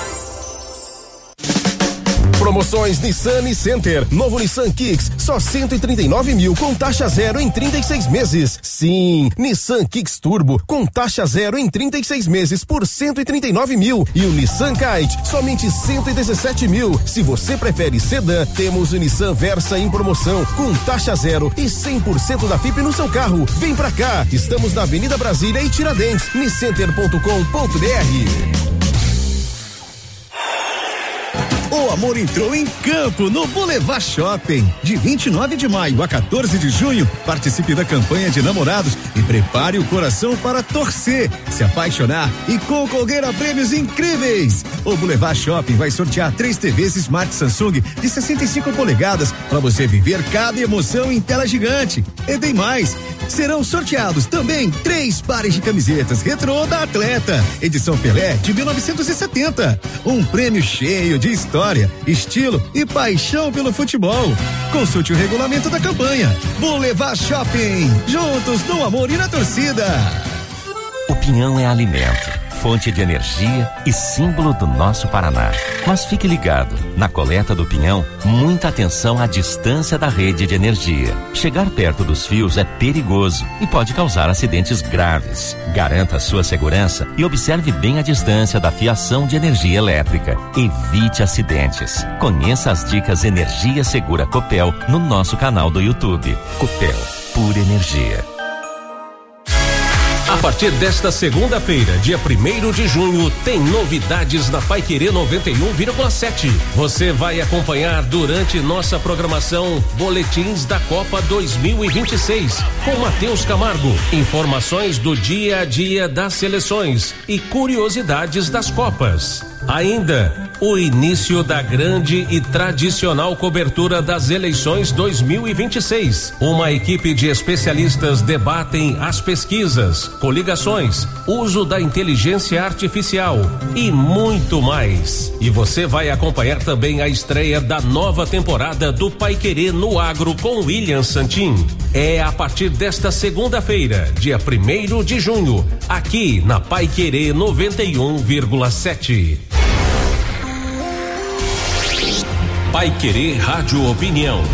Promoções Nissan e Center. Novo Nissan Kicks, só cento e trinta e nove mil com taxa zero em trinta e seis meses. Sim, Nissan Kicks Turbo com taxa zero em trinta e seis meses por cento e trinta e nove mil. E o Nissan Kite, somente cento e dezessete mil. Se você prefere sedã, temos o Nissan Versa em promoção com taxa zero e cem por cento da F I P no seu carro. Vem pra cá, estamos na Avenida Brasília e Tiradentes, niscenter ponto com ponto B R. O amor entrou em campo no Boulevard Shopping. De vinte e nove de maio a quatorze de junho, participe da campanha de namorados e prepare o coração para torcer, se apaixonar e concorrer a prêmios incríveis. O Boulevard Shopping vai sortear três T Vs Smart Samsung de sessenta e cinco polegadas para você viver cada emoção em tela gigante. E tem mais. Serão sorteados também três pares de camisetas retrô da Atleta, edição Pelé de mil novecentos e setenta. Um prêmio cheio de história, estilo e paixão pelo futebol. Consulte o regulamento da campanha. Boulevard Shopping, juntos no amor e na torcida. Opinião é alimento, fonte de energia e símbolo do nosso Paraná. Mas fique ligado, na coleta do pinhão, muita atenção à distância da rede de energia. Chegar perto dos fios é perigoso e pode causar acidentes graves. Garanta a sua segurança e observe bem a distância da fiação de energia elétrica. Evite acidentes. Conheça as dicas Energia Segura Copel no nosso canal do YouTube. Copel, pura energia. A partir desta segunda-feira, dia primeiro de junho, tem novidades na Paiquerê noventa e um vírgula sete. Você vai acompanhar durante nossa programação boletins da Copa dois mil e vinte e seis com Matheus Camargo, informações do dia a dia das seleções e curiosidades das Copas. Ainda o início da grande e tradicional cobertura das eleições dois mil e vinte e seis. Uma equipe de especialistas debatem as pesquisas, coligações, uso da inteligência artificial e muito mais. E você vai acompanhar também a estreia da nova temporada do Paiquerê no Agro com William Santin. É a partir desta segunda-feira, dia primeiro de junho, aqui na Paiquerê noventa e um vírgula sete. Paiquerê Rádio Opinião.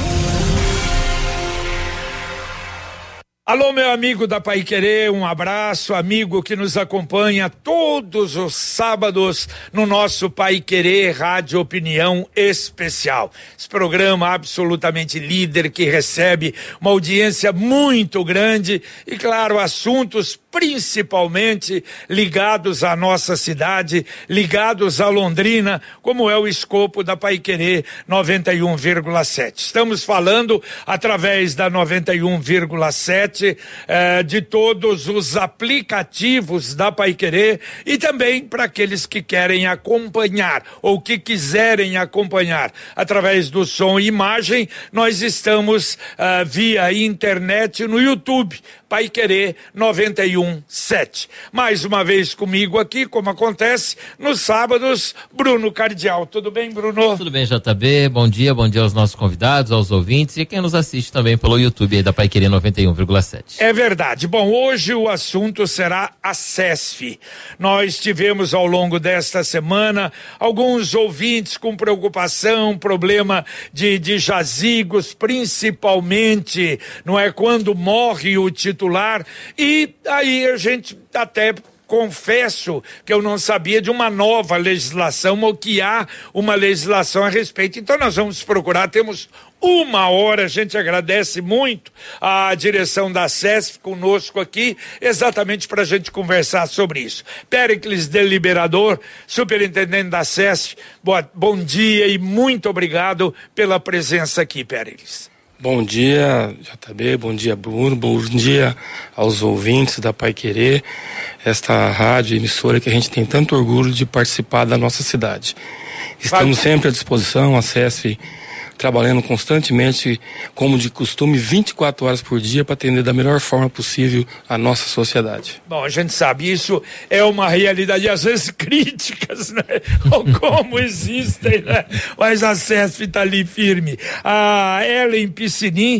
Alô, meu amigo da Paiquerê, um abraço, amigo que nos acompanha todos os sábados no nosso Paiquerê Rádio Opinião Especial. Esse programa absolutamente líder que recebe uma audiência muito grande e, claro, assuntos principalmente ligados à nossa cidade, ligados a Londrina, como é o escopo da Paiquerê noventa e um vírgula sete. Estamos falando através da noventa e um vírgula sete eh, de todos os aplicativos da Paiquerê e também para aqueles que querem acompanhar ou que quiserem acompanhar através do som e imagem. Nós estamos eh, via internet no YouTube, Paiquerê noventa e um sete. Mais uma vez comigo aqui, como acontece nos sábados, Bruno Cardial. Tudo bem, Bruno? Tudo bem, J B. Bom dia, bom dia aos nossos convidados, aos ouvintes e quem nos assiste também pelo YouTube aí da Paiquerê noventa e um vírgula sete. É verdade. Bom, hoje o assunto será a SESF. Nós tivemos ao longo desta semana alguns ouvintes com preocupação, problema de, de jazigos, principalmente, não é, quando morre o titular, e aí a gente até confesso que eu não sabia de uma nova legislação ou que há uma legislação a respeito. Então nós vamos procurar, temos uma hora, a gente agradece muito a direção da SESF conosco aqui, exatamente para a gente conversar sobre isso. Péricles Deliberador, superintendente da SESF, boa, bom dia e muito obrigado pela presença aqui, Péricles. Bom dia, J B, bom dia, Bruno, bom dia aos ouvintes da Paiquerê, esta rádio emissora que a gente tem tanto orgulho de participar da nossa cidade. Estamos sempre à disposição, a SESF trabalhando constantemente, como de costume, vinte e quatro horas por dia para atender da melhor forma possível a nossa sociedade. Bom, a gente sabe, isso é uma realidade, às vezes críticas, né? Ou como existem, né? Mas a SESF está ali firme. A Ellen Piscinin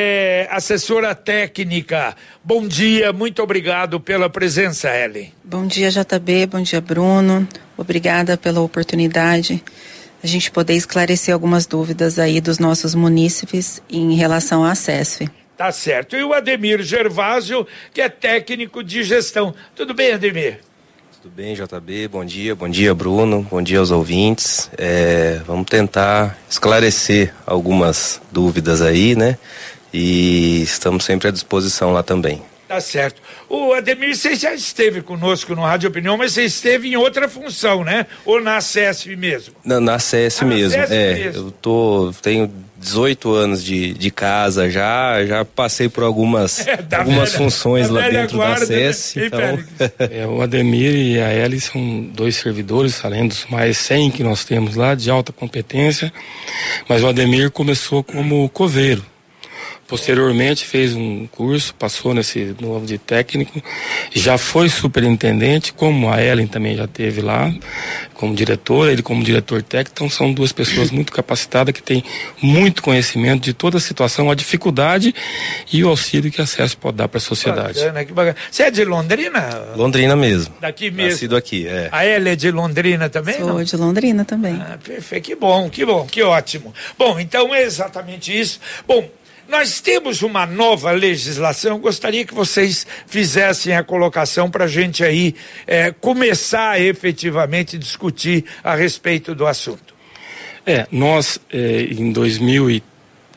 é assessora técnica. Bom dia, muito obrigado pela presença, Ellen. Bom dia, J B, bom dia, Bruno. Obrigada pela oportunidade a gente poder esclarecer algumas dúvidas aí dos nossos munícipes em relação à SESF. Tá certo. E o Ademir Gervásio, que é técnico de gestão. Tudo bem, Ademir? Tudo bem, J B, bom dia, bom dia, Bruno, bom dia aos ouvintes. É, vamos tentar esclarecer algumas dúvidas aí, né? E estamos sempre à disposição lá também. Tá certo. O Ademir, você já esteve conosco no Rádio Opinião, mas você esteve em outra função, né? Ou na SESF mesmo? Na, na SESF ah, mesmo, na SESF é. Mesmo. Eu tô, tenho dezoito anos de, de casa já, já passei por algumas, é, algumas velha, funções lá dentro guarda, da SESF. Né? Então... é, o Ademir e a Eli são dois servidores, além dos mais cem que nós temos lá, de alta competência, mas o Ademir começou como coveiro. Posteriormente fez um curso, passou nesse novo de técnico, já foi superintendente, como a Ellen também já teve lá, como diretora, ele como diretor técnico. Então são duas pessoas muito capacitadas que têm muito conhecimento de toda a situação, a dificuldade e o auxílio que a SESP pode dar para a sociedade. Bacana, que bacana. Você é de Londrina? Londrina mesmo. Daqui mesmo? Nascido aqui, é. A Ellen é de Londrina também? Sou não? de Londrina também. Ah, perfeito, que bom, que bom, que ótimo. Bom, então é exatamente isso. Bom, nós temos uma nova legislação, gostaria que vocês fizessem a colocação para a gente aí é, começar a efetivamente discutir a respeito do assunto. É, nós é, em dois mil e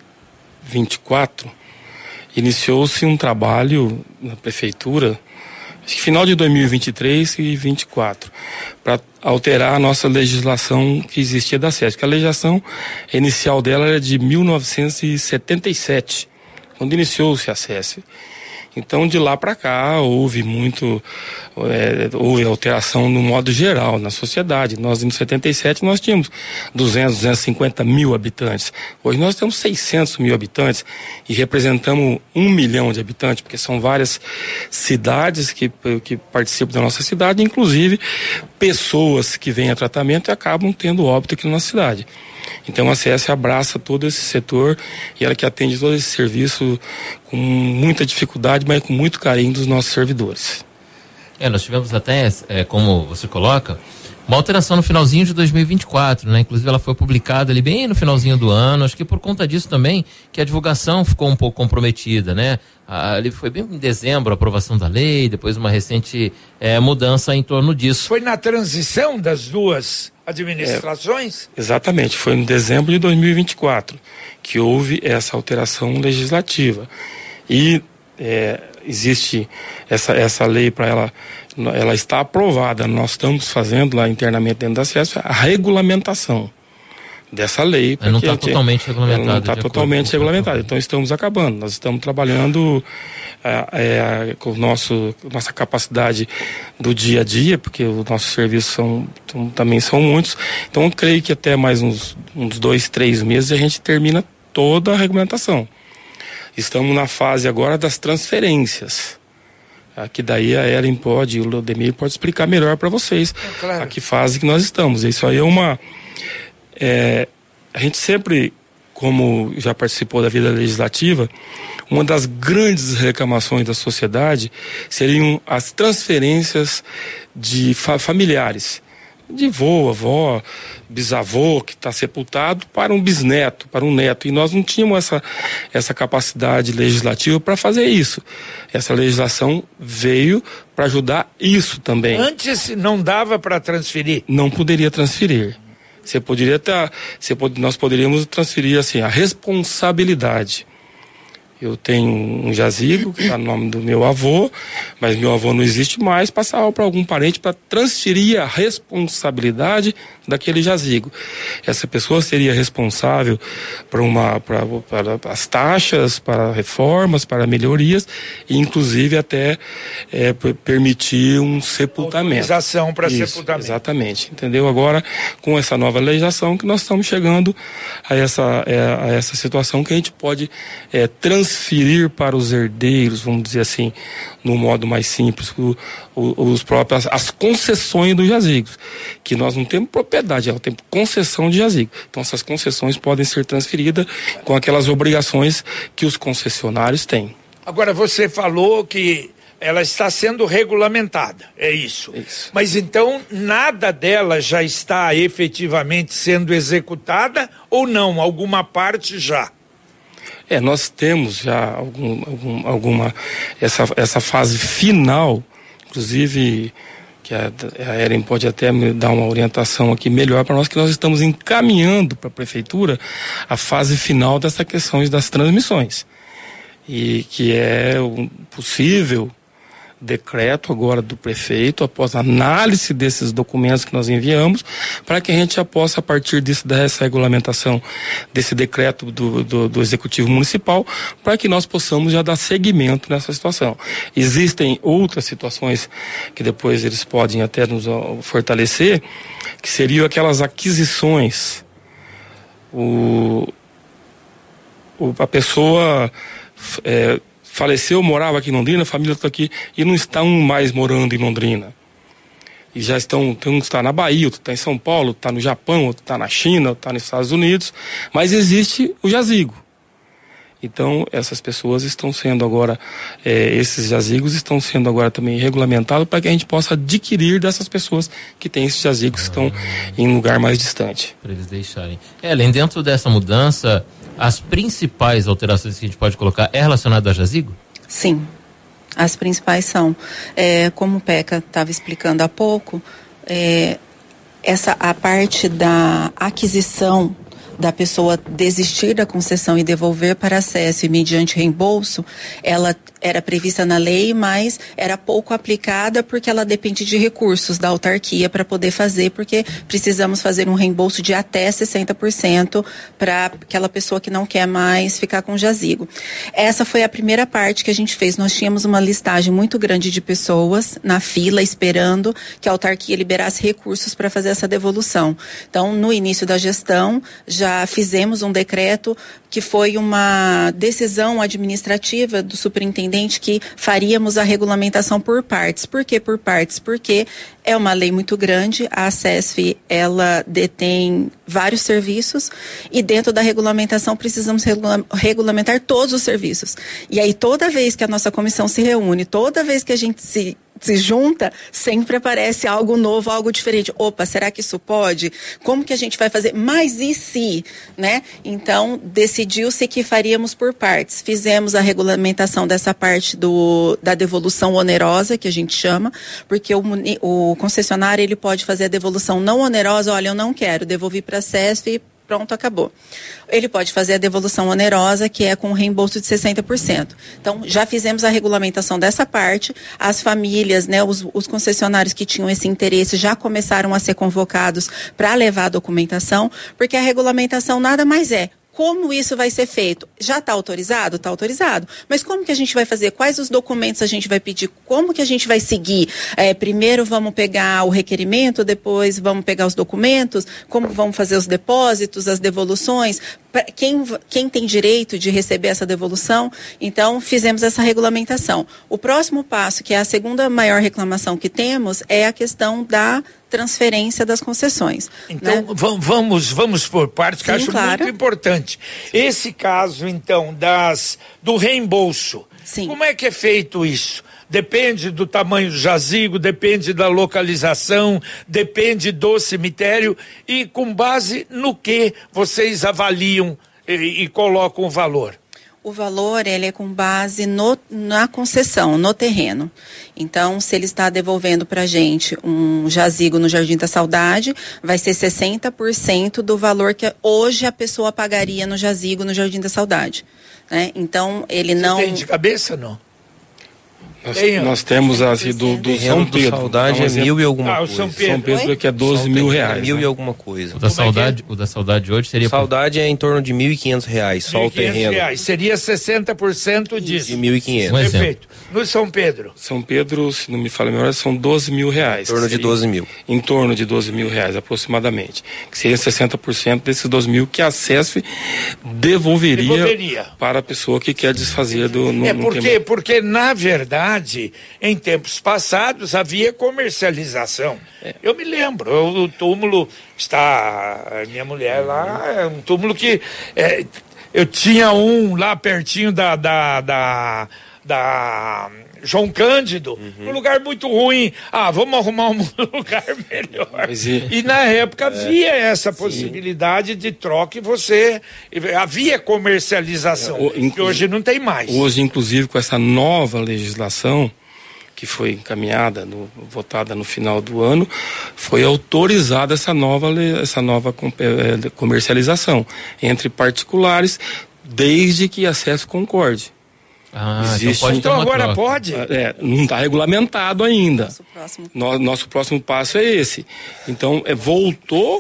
vinte e quatro iniciou-se um trabalho na prefeitura, acho que final de dois mil e vinte e três e vinte e quatro, para alterar a nossa legislação que existia da SESP. A legislação inicial dela era de mil novecentos e setenta e sete, quando iniciou-se a SESP. Então, de lá para cá, houve muito, é, houve alteração no modo geral na sociedade. Nós, em setenta e sete, nós tínhamos duzentos, duzentos e cinquenta mil habitantes. Hoje nós temos seiscentos mil habitantes e representamos um milhão de habitantes, porque são várias cidades que, que participam da nossa cidade, inclusive pessoas que vêm a tratamento e acabam tendo óbito aqui na nossa cidade. Então a SESP abraça todo esse setor e ela que atende todo esse serviço com muita dificuldade, mas com muito carinho dos nossos servidores. É, nós tivemos até, é, como você coloca, uma alteração no finalzinho de dois mil e vinte e quatro, né? Inclusive ela foi publicada ali bem no finalzinho do ano, acho que por conta disso também que a divulgação ficou um pouco comprometida, né? Ali foi bem em dezembro a aprovação da lei, depois uma recente é, mudança em torno disso. Foi na transição das duas administrações? É, exatamente, foi em dezembro de dois mil e vinte e quatro que houve essa alteração legislativa. E é, existe essa, essa lei para ela, ela está aprovada. Nós estamos fazendo lá internamente dentro da SESP a regulamentação dessa lei. Mas não está totalmente regulamentado. Não está totalmente regulamentado. Então estamos acabando. Nós estamos trabalhando é, é, com o nosso, nossa capacidade do dia a dia, porque os nossos serviços são, são, também são muitos. Então eu creio que até mais uns, uns dois, três meses a gente termina toda a regulamentação. Estamos na fase agora das transferências. Que daí a Ellen pode, e o Lodemir pode explicar melhor para vocês é, claro. A que fase que nós estamos. Isso aí é uma... É, a gente sempre, como já participou da vida legislativa, uma das grandes reclamações da sociedade seriam as transferências de fa- familiares, de vô, avó, bisavô que está sepultado para um bisneto, para um neto. E nós não tínhamos essa, essa capacidade legislativa para fazer isso. Essa legislação veio para ajudar isso também. Antes não dava para transferir? Não poderia transferir. Você poderia estar, você pode, nós poderíamos transferir assim a responsabilidade. Eu tenho um jazigo que está no nome do meu avô, mas meu avô não existe mais, passava para algum parente para transferir a responsabilidade daquele jazigo. Essa pessoa seria responsável para uma, para, para as taxas, para reformas, para melhorias, e inclusive até é, permitir um sepultamento. Autorização para sepultamento. Exatamente, entendeu? Agora, com essa nova legislação, que nós estamos chegando a essa, a essa situação que a gente pode é, transferir transferir para os herdeiros, vamos dizer assim, no modo mais simples, o, o, os próprios, as concessões dos jazigos, que nós não temos propriedade, nós temos concessão de jazigo. Então essas concessões podem ser transferidas com aquelas obrigações que os concessionários têm. Agora você falou que ela está sendo regulamentada, é isso. isso. Mas então nada dela já está efetivamente sendo executada ou não? Alguma parte já? É, nós temos já algum, algum, alguma, essa, essa fase final, inclusive, que a, a Eren pode até me dar uma orientação aqui melhor para nós, que nós estamos encaminhando para a Prefeitura a fase final dessa questão das transmissões. E que é um possível decreto agora do prefeito, após análise desses documentos que nós enviamos, para que a gente já possa, a partir disso, dessa regulamentação, desse decreto do, do, do Executivo Municipal, para que nós possamos já dar seguimento nessa situação. Existem outras situações que depois eles podem até nos fortalecer, que seriam aquelas aquisições. O... o, a pessoa é, faleceu, morava aqui em Londrina, a família está aqui e não estão mais morando em Londrina. E já estão, tem um que está na Bahia, outro está em São Paulo, outro está no Japão, outro está na China, outro está nos Estados Unidos, mas existe o jazigo. Então, essas pessoas estão sendo agora, é, esses jazigos estão sendo agora também regulamentados para que a gente possa adquirir dessas pessoas que têm esses jazigos que estão em um lugar mais distante. Para eles deixarem. Ellen, dentro dessa mudança, as principais alterações que a gente pode colocar é relacionada a jazigo? Sim, as principais são, é, como o Peca estava explicando há pouco, é, essa, a parte da aquisição da pessoa desistir da concessão e devolver para a SESF mediante reembolso, ela era prevista na lei, mas era pouco aplicada porque ela depende de recursos da autarquia para poder fazer, porque precisamos fazer um reembolso de até sessenta por cento para aquela pessoa que não quer mais ficar com jazigo. Essa foi a primeira parte que a gente fez. Nós tínhamos uma listagem muito grande de pessoas na fila esperando que a autarquia liberasse recursos para fazer essa devolução. Então, no início da gestão, já fizemos um decreto que foi uma decisão administrativa do superintendente que faríamos a regulamentação por partes. Por que por partes? Porque é uma lei muito grande, a SESF, ela detém vários serviços e dentro da regulamentação precisamos regula- regulamentar todos os serviços. E aí toda vez que a nossa comissão se reúne, toda vez que a gente se se junta, sempre aparece algo novo, algo diferente. Opa, será que isso pode? Como que a gente vai fazer? Mas e se? Né? Então, decidiu-se que faríamos por partes. Fizemos a regulamentação dessa parte do, da devolução onerosa, que a gente chama, porque o, o concessionário ele pode fazer a devolução não onerosa, olha, eu não quero, devolvi para a SESF, pronto, acabou. Ele pode fazer a devolução onerosa, que é com reembolso de sessenta por cento. Então, já fizemos a regulamentação dessa parte. As famílias, né, os, os concessionários que tinham esse interesse já começaram a ser convocados para levar a documentação, porque a regulamentação nada mais é. Como isso vai ser feito? Já está autorizado? Está autorizado. Mas como que a gente vai fazer? Quais os documentos a gente vai pedir? Como que a gente vai seguir? É, primeiro vamos pegar o requerimento, depois vamos pegar os documentos, como vamos fazer os depósitos, as devoluções, quem, quem tem direito de receber essa devolução? Então, fizemos essa regulamentação. O próximo passo, que é a segunda maior reclamação que temos, é a questão da transferência das concessões. Então, né? vamos, vamos por partes, que Sim, acho claro. muito importante. Esse caso, então, das, do reembolso, Sim. como é que é feito isso? Depende do tamanho do jazigo, depende da localização, depende do cemitério e com base no que vocês avaliam e, e colocam o valor? O valor, ele é com base no, na concessão, no terreno. Então, se ele está devolvendo para a gente um jazigo no Jardim da Saudade, vai ser sessenta por cento do valor que hoje a pessoa pagaria no jazigo no Jardim da Saudade. Né? Então, ele Você não... tem de cabeça, não? Nós, Tem, nós temos assim do, do São do Pedro. Saudade Dá um é mil e alguma Ah, o coisa. São Pedro. São Pedro Oi? é que é doze São mil Pedro é reais. Mil né? e alguma coisa. O da saudade, o da saudade hoje seria O Saudade é em torno de mil e quinhentos reais, só o terreno. Reais. Seria sessenta por cento disso. De mil e quinhentos. Um exemplo. Perfeito. No São Pedro. São Pedro, se não me falha a memória, são doze mil reais. Em torno de Seria- doze mil. Em torno de doze mil reais, aproximadamente. Que seria sessenta por cento desses doze mil que a SESF devolveria, Devolveria. para a pessoa que quer desfazer do... No, É no porque, queimado. porque, na verdade, em tempos passados havia comercialização. Eu me lembro, o túmulo está, a minha mulher lá, é um túmulo que é, eu tinha um lá pertinho da, da, da, da João Cândido, um lugar muito ruim. Ah, vamos arrumar um lugar melhor. Mas e- E na época havia essa possibilidade de troca e você... Havia comercialização, É, o- que hoje não tem mais. Hoje, inclusive, com essa nova legislação que foi encaminhada, no- votada no final do ano, foi autorizada essa nova, le- essa nova com- eh, comercialização entre particulares, desde que a SESF concorde. Ah, então Existe- pode ter Então uma agora troca. pode? É, não está regulamentado ainda. Nosso próximo... No- nosso próximo passo é esse. Então, é, voltou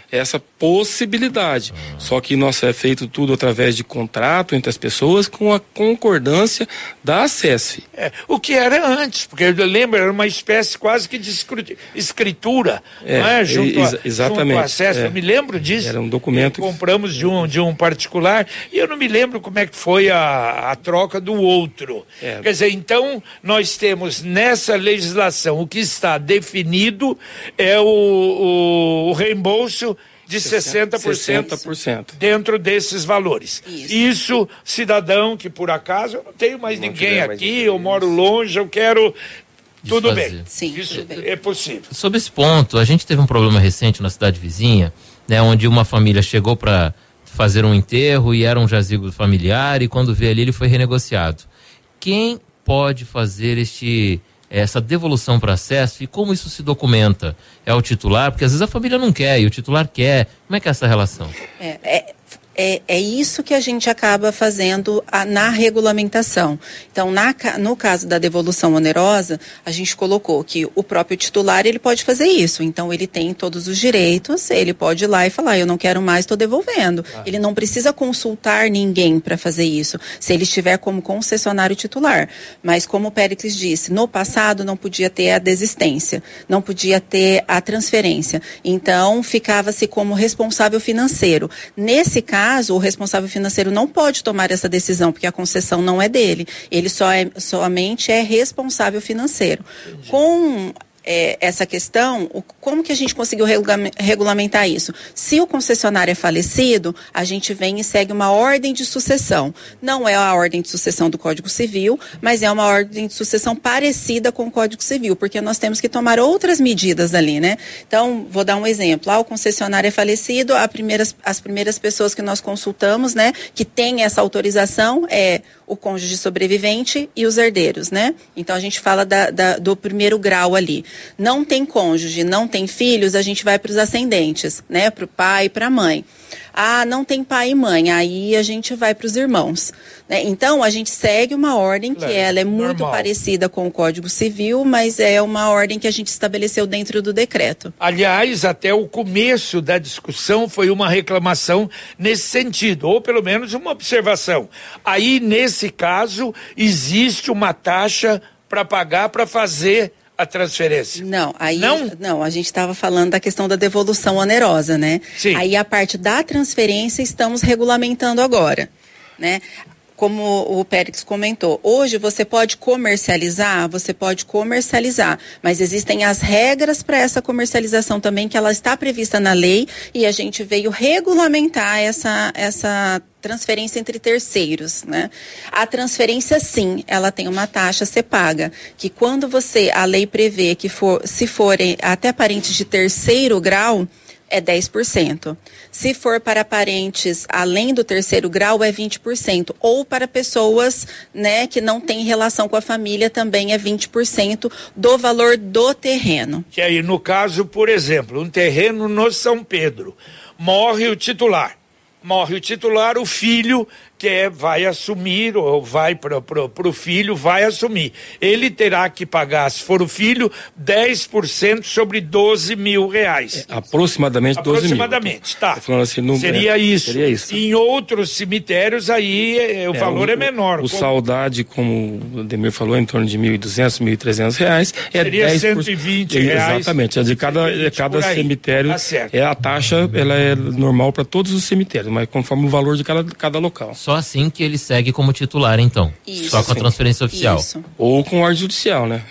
essa possibilidade. Uhum. Só que nossa, é feito tudo através de contrato entre as pessoas com a concordância da SESF. É, o que era antes, porque eu lembro, era uma espécie quase que de escritura, é, não é? Junto ex a, exatamente. Junto à SESF, é. eu me lembro disso. Era um documento. Que compramos de um, de um particular e eu não me lembro como é que foi a, a troca do outro. É. Quer dizer, então, nós temos nessa legislação, o que está definido é o, o, o reembolso de sessenta por cento, sessenta por cento dentro desses valores. Isso. Isso, cidadão que por acaso, eu não tenho mais não ninguém aqui, mais eu moro longe, eu quero... Tudo bem. Sim, isso tudo bem. É possível. Sobre esse ponto, a gente teve um problema recente na cidade vizinha, né, onde uma família chegou para fazer um enterro e era um jazigo familiar e quando veio ali ele foi renegociado. Quem pode fazer este... essa devolução para acesso e como isso se documenta? É o titular? Porque às vezes a família não quer e o titular quer. Como é que é essa relação? É, é, é, é isso que a gente acaba fazendo a, na regulamentação. Então, na, no caso da devolução onerosa, a gente colocou que o próprio titular ele pode fazer isso. Então, ele tem todos os direitos, ele pode ir lá e falar, eu não quero mais, estou devolvendo. Ah. Ele não precisa consultar ninguém para fazer isso, se ele estiver como concessionário titular. Mas, como o Péricles disse, no passado não podia ter a desistência, não podia ter a transferência. Então, ficava-se como responsável financeiro. Nesse caso, o responsável financeiro não pode tomar essa decisão, porque a concessão não é dele. Ele só é, somente é responsável financeiro. Entendi. Com é, essa questão, o, como que a gente conseguiu regula- regulamentar isso? Se o concessionário é falecido, a gente vem e segue uma ordem de sucessão. Não é a ordem de sucessão do Código Civil, mas é uma ordem de sucessão parecida com o Código Civil, porque nós temos que tomar outras medidas ali, né? Então, vou dar um exemplo. Ah, o concessionário é falecido, a primeiras, as primeiras pessoas que nós consultamos, né, que tem essa autorização é o cônjuge sobrevivente e os herdeiros, né? Então, a gente fala da, da, do primeiro grau ali. Não tem cônjuge, não tem filhos, a gente vai para os ascendentes, né? Para o pai e para a mãe. Ah, não tem pai e mãe, aí a gente vai para os irmãos. Né? Então, a gente segue uma ordem que é, ela é muito normal. Parecida com o Código Civil, mas é uma ordem que a gente estabeleceu dentro do decreto. Aliás, até o começo da discussão foi uma reclamação nesse sentido, ou pelo menos uma observação. Aí, nesse caso, existe uma taxa para pagar para fazer a transferência. Não, aí não, não a gente estava falando da questão da devolução onerosa, né? Sim. Aí a parte da transferência estamos regulamentando agora, né? Como o Péricles comentou, hoje você pode comercializar, você pode comercializar, mas existem as regras para essa comercialização também, que ela está prevista na lei e a gente veio regulamentar essa, essa transferência entre terceiros, né? A transferência, sim, ela tem uma taxa a ser paga, que quando você, a lei prevê que for, se forem até parentes de terceiro grau, é dez por cento. Se for para parentes além do terceiro grau, é vinte por cento. Ou para pessoas, né, que não têm relação com a família, também é vinte por cento do valor do terreno. Que aí, no caso, por exemplo, um terreno no São Pedro, morre o titular. Morre o titular, o filho que é, vai assumir, ou vai para o filho, vai assumir. Ele terá que pagar, se for o filho, dez por cento sobre doze mil reais. É, aproximadamente doze mil. Aproximadamente, tá. Assim, no, seria, é, isso. seria isso. Em outros cemitérios, aí é, o é, valor o, é menor. O, o como... Saudade, como o Demir falou, em torno de mil e duzentos, mil e trezentos reais. É seria dez por... cento e vinte reais. Exatamente. É de cada, é cada cemitério, tá certo. É a taxa, ela é normal para todos os cemitérios, mas conforme o valor de cada, cada local. Só assim que ele segue como titular, então. Isso. Só com a transferência oficial. Isso. Ou com ordem judicial, né?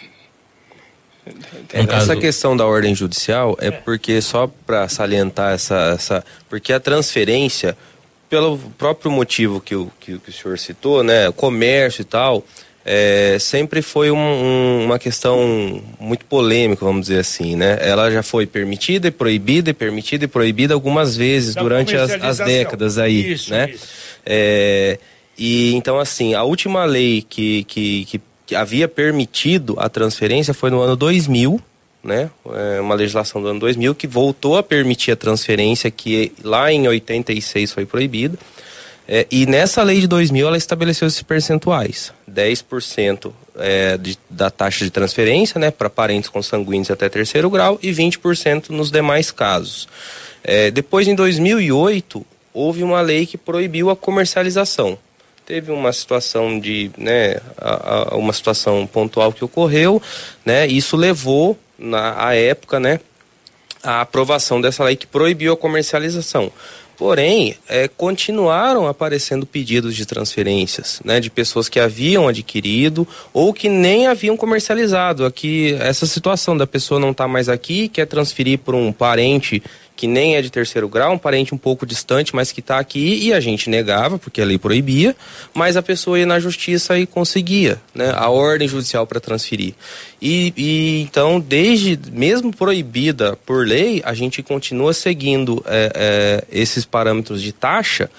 É, essa questão da ordem judicial é porque, só para salientar essa, essa... Porque a transferência, pelo próprio motivo que o, que, que o senhor citou, né? Comércio e tal, é, sempre foi um, um, uma questão muito polêmica, vamos dizer assim, né? Ela já foi permitida e proibida, e permitida e proibida algumas vezes da durante as, as décadas aí, isso, né? Isso. É, e então, assim, a última lei que, que, que, que havia permitido a transferência foi no ano dois mil, né? É uma legislação do ano dois mil que voltou a permitir a transferência, que lá em oitenta e seis foi proibida. É, e nessa lei de dois mil ela estabeleceu esses percentuais, dez por cento é, de, da taxa de transferência, né, para parentes consanguíneos até terceiro grau e vinte por cento nos demais casos. É, depois, em dois mil e oito, houve uma lei que proibiu a comercialização. Teve uma situação de, né, a, a, uma situação pontual que ocorreu, né, e isso levou, na à época, né, a aprovação dessa lei que proibiu a comercialização. Porém, é, continuaram aparecendo pedidos de transferências, né, de pessoas que haviam adquirido ou que nem haviam comercializado. Aqui, essa situação da pessoa não estar mais aqui, quer transferir para um parente que nem é de terceiro grau, um parente um pouco distante, mas que está aqui, e a gente negava, porque a lei proibia, mas a pessoa ia na justiça e conseguia, né, a ordem judicial para transferir. E, e então, desde, mesmo proibida por lei, a gente continua seguindo é, é, esses parâmetros de taxa,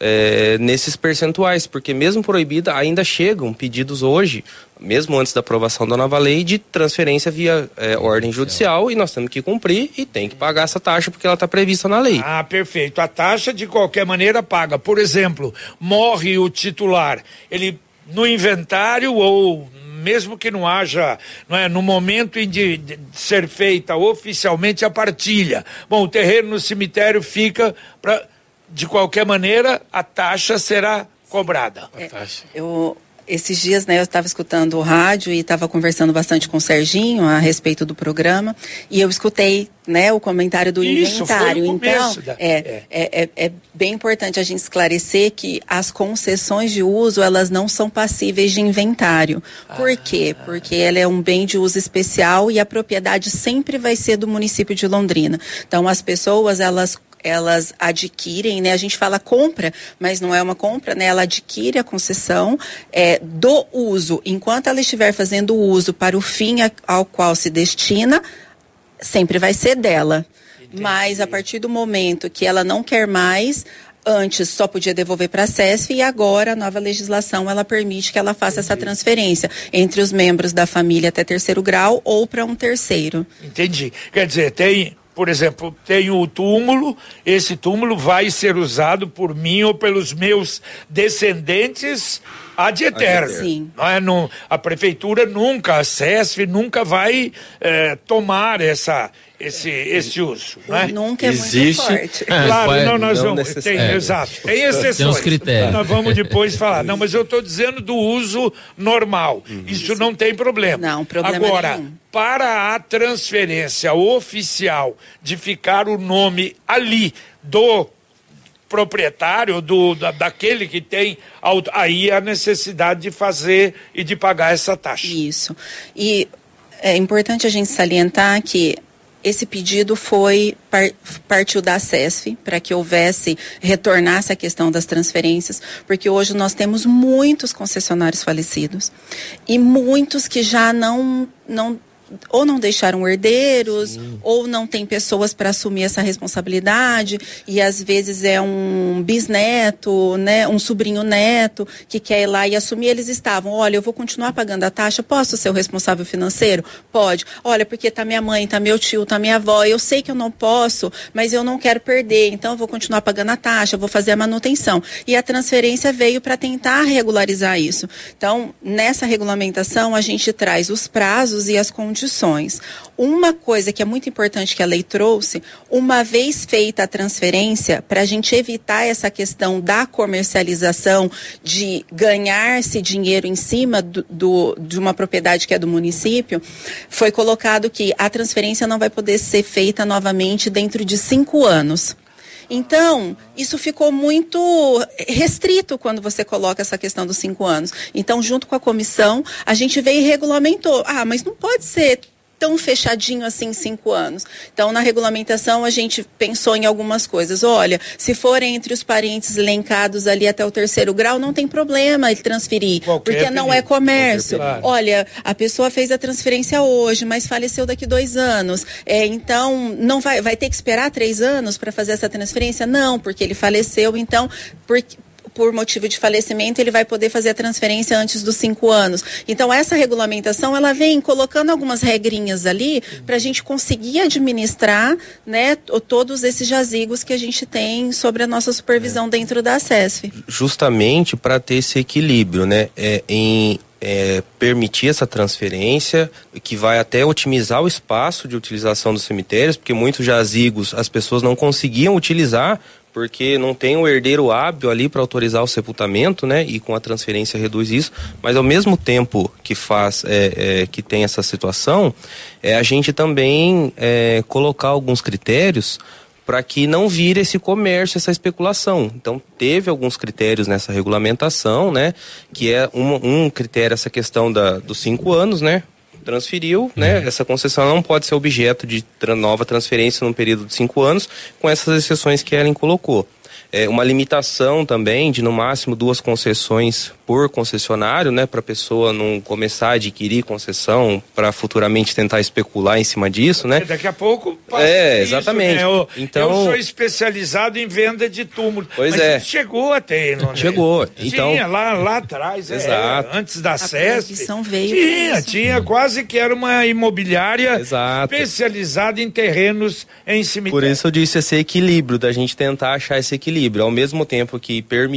É, nesses percentuais, porque mesmo proibida, ainda chegam pedidos hoje, mesmo antes da aprovação da nova lei, de transferência via é, ordem judicial, e nós temos que cumprir e tem que pagar essa taxa porque ela está prevista na lei. Ah, perfeito. A taxa, de qualquer maneira, paga. Por exemplo, morre o titular, ele no inventário ou mesmo que não haja, não é, no momento em de, de ser feita oficialmente a partilha. Bom, o terreno no cemitério fica para... De qualquer maneira, a taxa será cobrada. É, eu, esses dias, né, eu estava escutando o rádio e estava conversando bastante com o Serginho a respeito do programa, e eu escutei, né, o comentário do Isso, inventário. foi o começo então, da... é, é. É, é, é bem importante a gente esclarecer que as concessões de uso, elas não são passíveis de inventário. Por ah, quê? Porque ela é um bem de uso especial e a propriedade sempre vai ser do município de Londrina. Então, as pessoas, elas elas adquirem, né? A gente fala compra, mas não é uma compra, né? Ela adquire a concessão é, do uso. Enquanto ela estiver fazendo uso para o fim a, ao qual se destina, sempre vai ser dela. Entendi. Mas a partir do momento que ela não quer mais, antes só podia devolver para a SESF e agora a nova legislação ela permite que ela faça Entendi. Essa transferência entre os membros da família até terceiro grau ou para um terceiro. Entendi. Quer dizer, tem... Por exemplo, tenho o túmulo, esse túmulo vai ser usado por mim ou pelos meus descendentes ad eterno. Sim. Não é? Não, a prefeitura nunca, a SESF nunca vai é, tomar essa, esse, esse uso. Não é? Nunca é Existe, muito forte. É, claro, pode, não, nós não vamos. Tem, é. Exato. Tem exceções. Tem uns critérios. Nós vamos depois falar. Não, mas eu estou dizendo do uso normal. Uhum. Isso não tem problema. Não, problema Agora, nenhum. para a transferência oficial de ficar o nome ali do proprietário, do, da, daquele que tem, aí a necessidade de fazer e de pagar essa taxa. Isso. E é importante a gente salientar que esse pedido foi, par, partiu da SESF para que houvesse, retornasse a questão das transferências, porque hoje nós temos muitos concessionários falecidos e muitos que já não, não ou não deixaram herdeiros, Sim. ou não tem pessoas para assumir essa responsabilidade, e às vezes é um bisneto, né, um sobrinho neto que quer ir lá e assumir. Eles estavam, olha, eu vou continuar pagando a taxa, posso ser o responsável financeiro? Pode. Olha, porque tá minha mãe, tá meu tio, tá minha avó, eu sei que eu não posso, mas eu não quero perder, então eu vou continuar pagando a taxa, vou fazer a manutenção. E a transferência veio para tentar regularizar isso. Então, nessa regulamentação, a gente traz os prazos e as condições. Uma coisa que é muito importante que a lei trouxe, uma vez feita a transferência, para a gente evitar essa questão da comercialização, de ganhar-se dinheiro em cima do, do, de uma propriedade que é do município, foi colocado que a transferência não vai poder ser feita novamente dentro de cinco anos. Então, isso ficou muito restrito quando você coloca essa questão dos cinco anos. Então, junto com a comissão, a gente veio e regulamentou. Ah, mas não pode ser tão fechadinho assim cinco anos. Então, na regulamentação, a gente pensou em algumas coisas. Olha, se for entre os parentes elencados ali até o terceiro grau, não tem problema ele transferir, Qualquer porque não é comércio. Claro. Olha, a pessoa fez a transferência hoje, mas faleceu daqui dois anos. É, então, não vai, vai ter que esperar três anos para fazer essa transferência? Não, porque ele faleceu, então... Porque, por motivo de falecimento, ele vai poder fazer a transferência antes dos cinco anos. Então, essa regulamentação, ela vem colocando algumas regrinhas ali para a gente conseguir administrar, né, todos esses jazigos que a gente tem sobre a nossa supervisão é. dentro da SESF. Justamente para ter esse equilíbrio, né, é, em... é, permitir essa transferência, que vai até otimizar o espaço de utilização dos cemitérios, porque muitos jazigos as pessoas não conseguiam utilizar, porque não tem o herdeiro hábil ali para autorizar o sepultamento, né? E com a transferência reduz isso. Mas ao mesmo tempo que faz, é, é, que tem essa situação, é a gente também é, colocar alguns critérios para que não vire esse comércio, essa especulação. Então, teve alguns critérios nessa regulamentação, né? Que é um, um critério, essa questão da, dos cinco anos, né? Transferiu, né? Essa concessão não pode ser objeto de tra- nova transferência num período de cinco anos, com essas exceções que Ellen colocou. É uma limitação também de no máximo duas concessões por concessionário, né, para a pessoa não começar a adquirir concessão para futuramente tentar especular em cima disso, né? Daqui a pouco passa É, isso, exatamente. né? Eu, então, eu sou especializado em venda de túmulo. Pois mas é. chegou até, não é? Chegou. Então, tinha lá, lá atrás, exato. É, antes da A SESP. proibição veio Tinha, com isso. tinha quase que era uma imobiliária Exato. especializada em terrenos em cemitério. Por isso eu disse esse equilíbrio, da gente tentar achar esse equilíbrio, ao mesmo tempo que permitir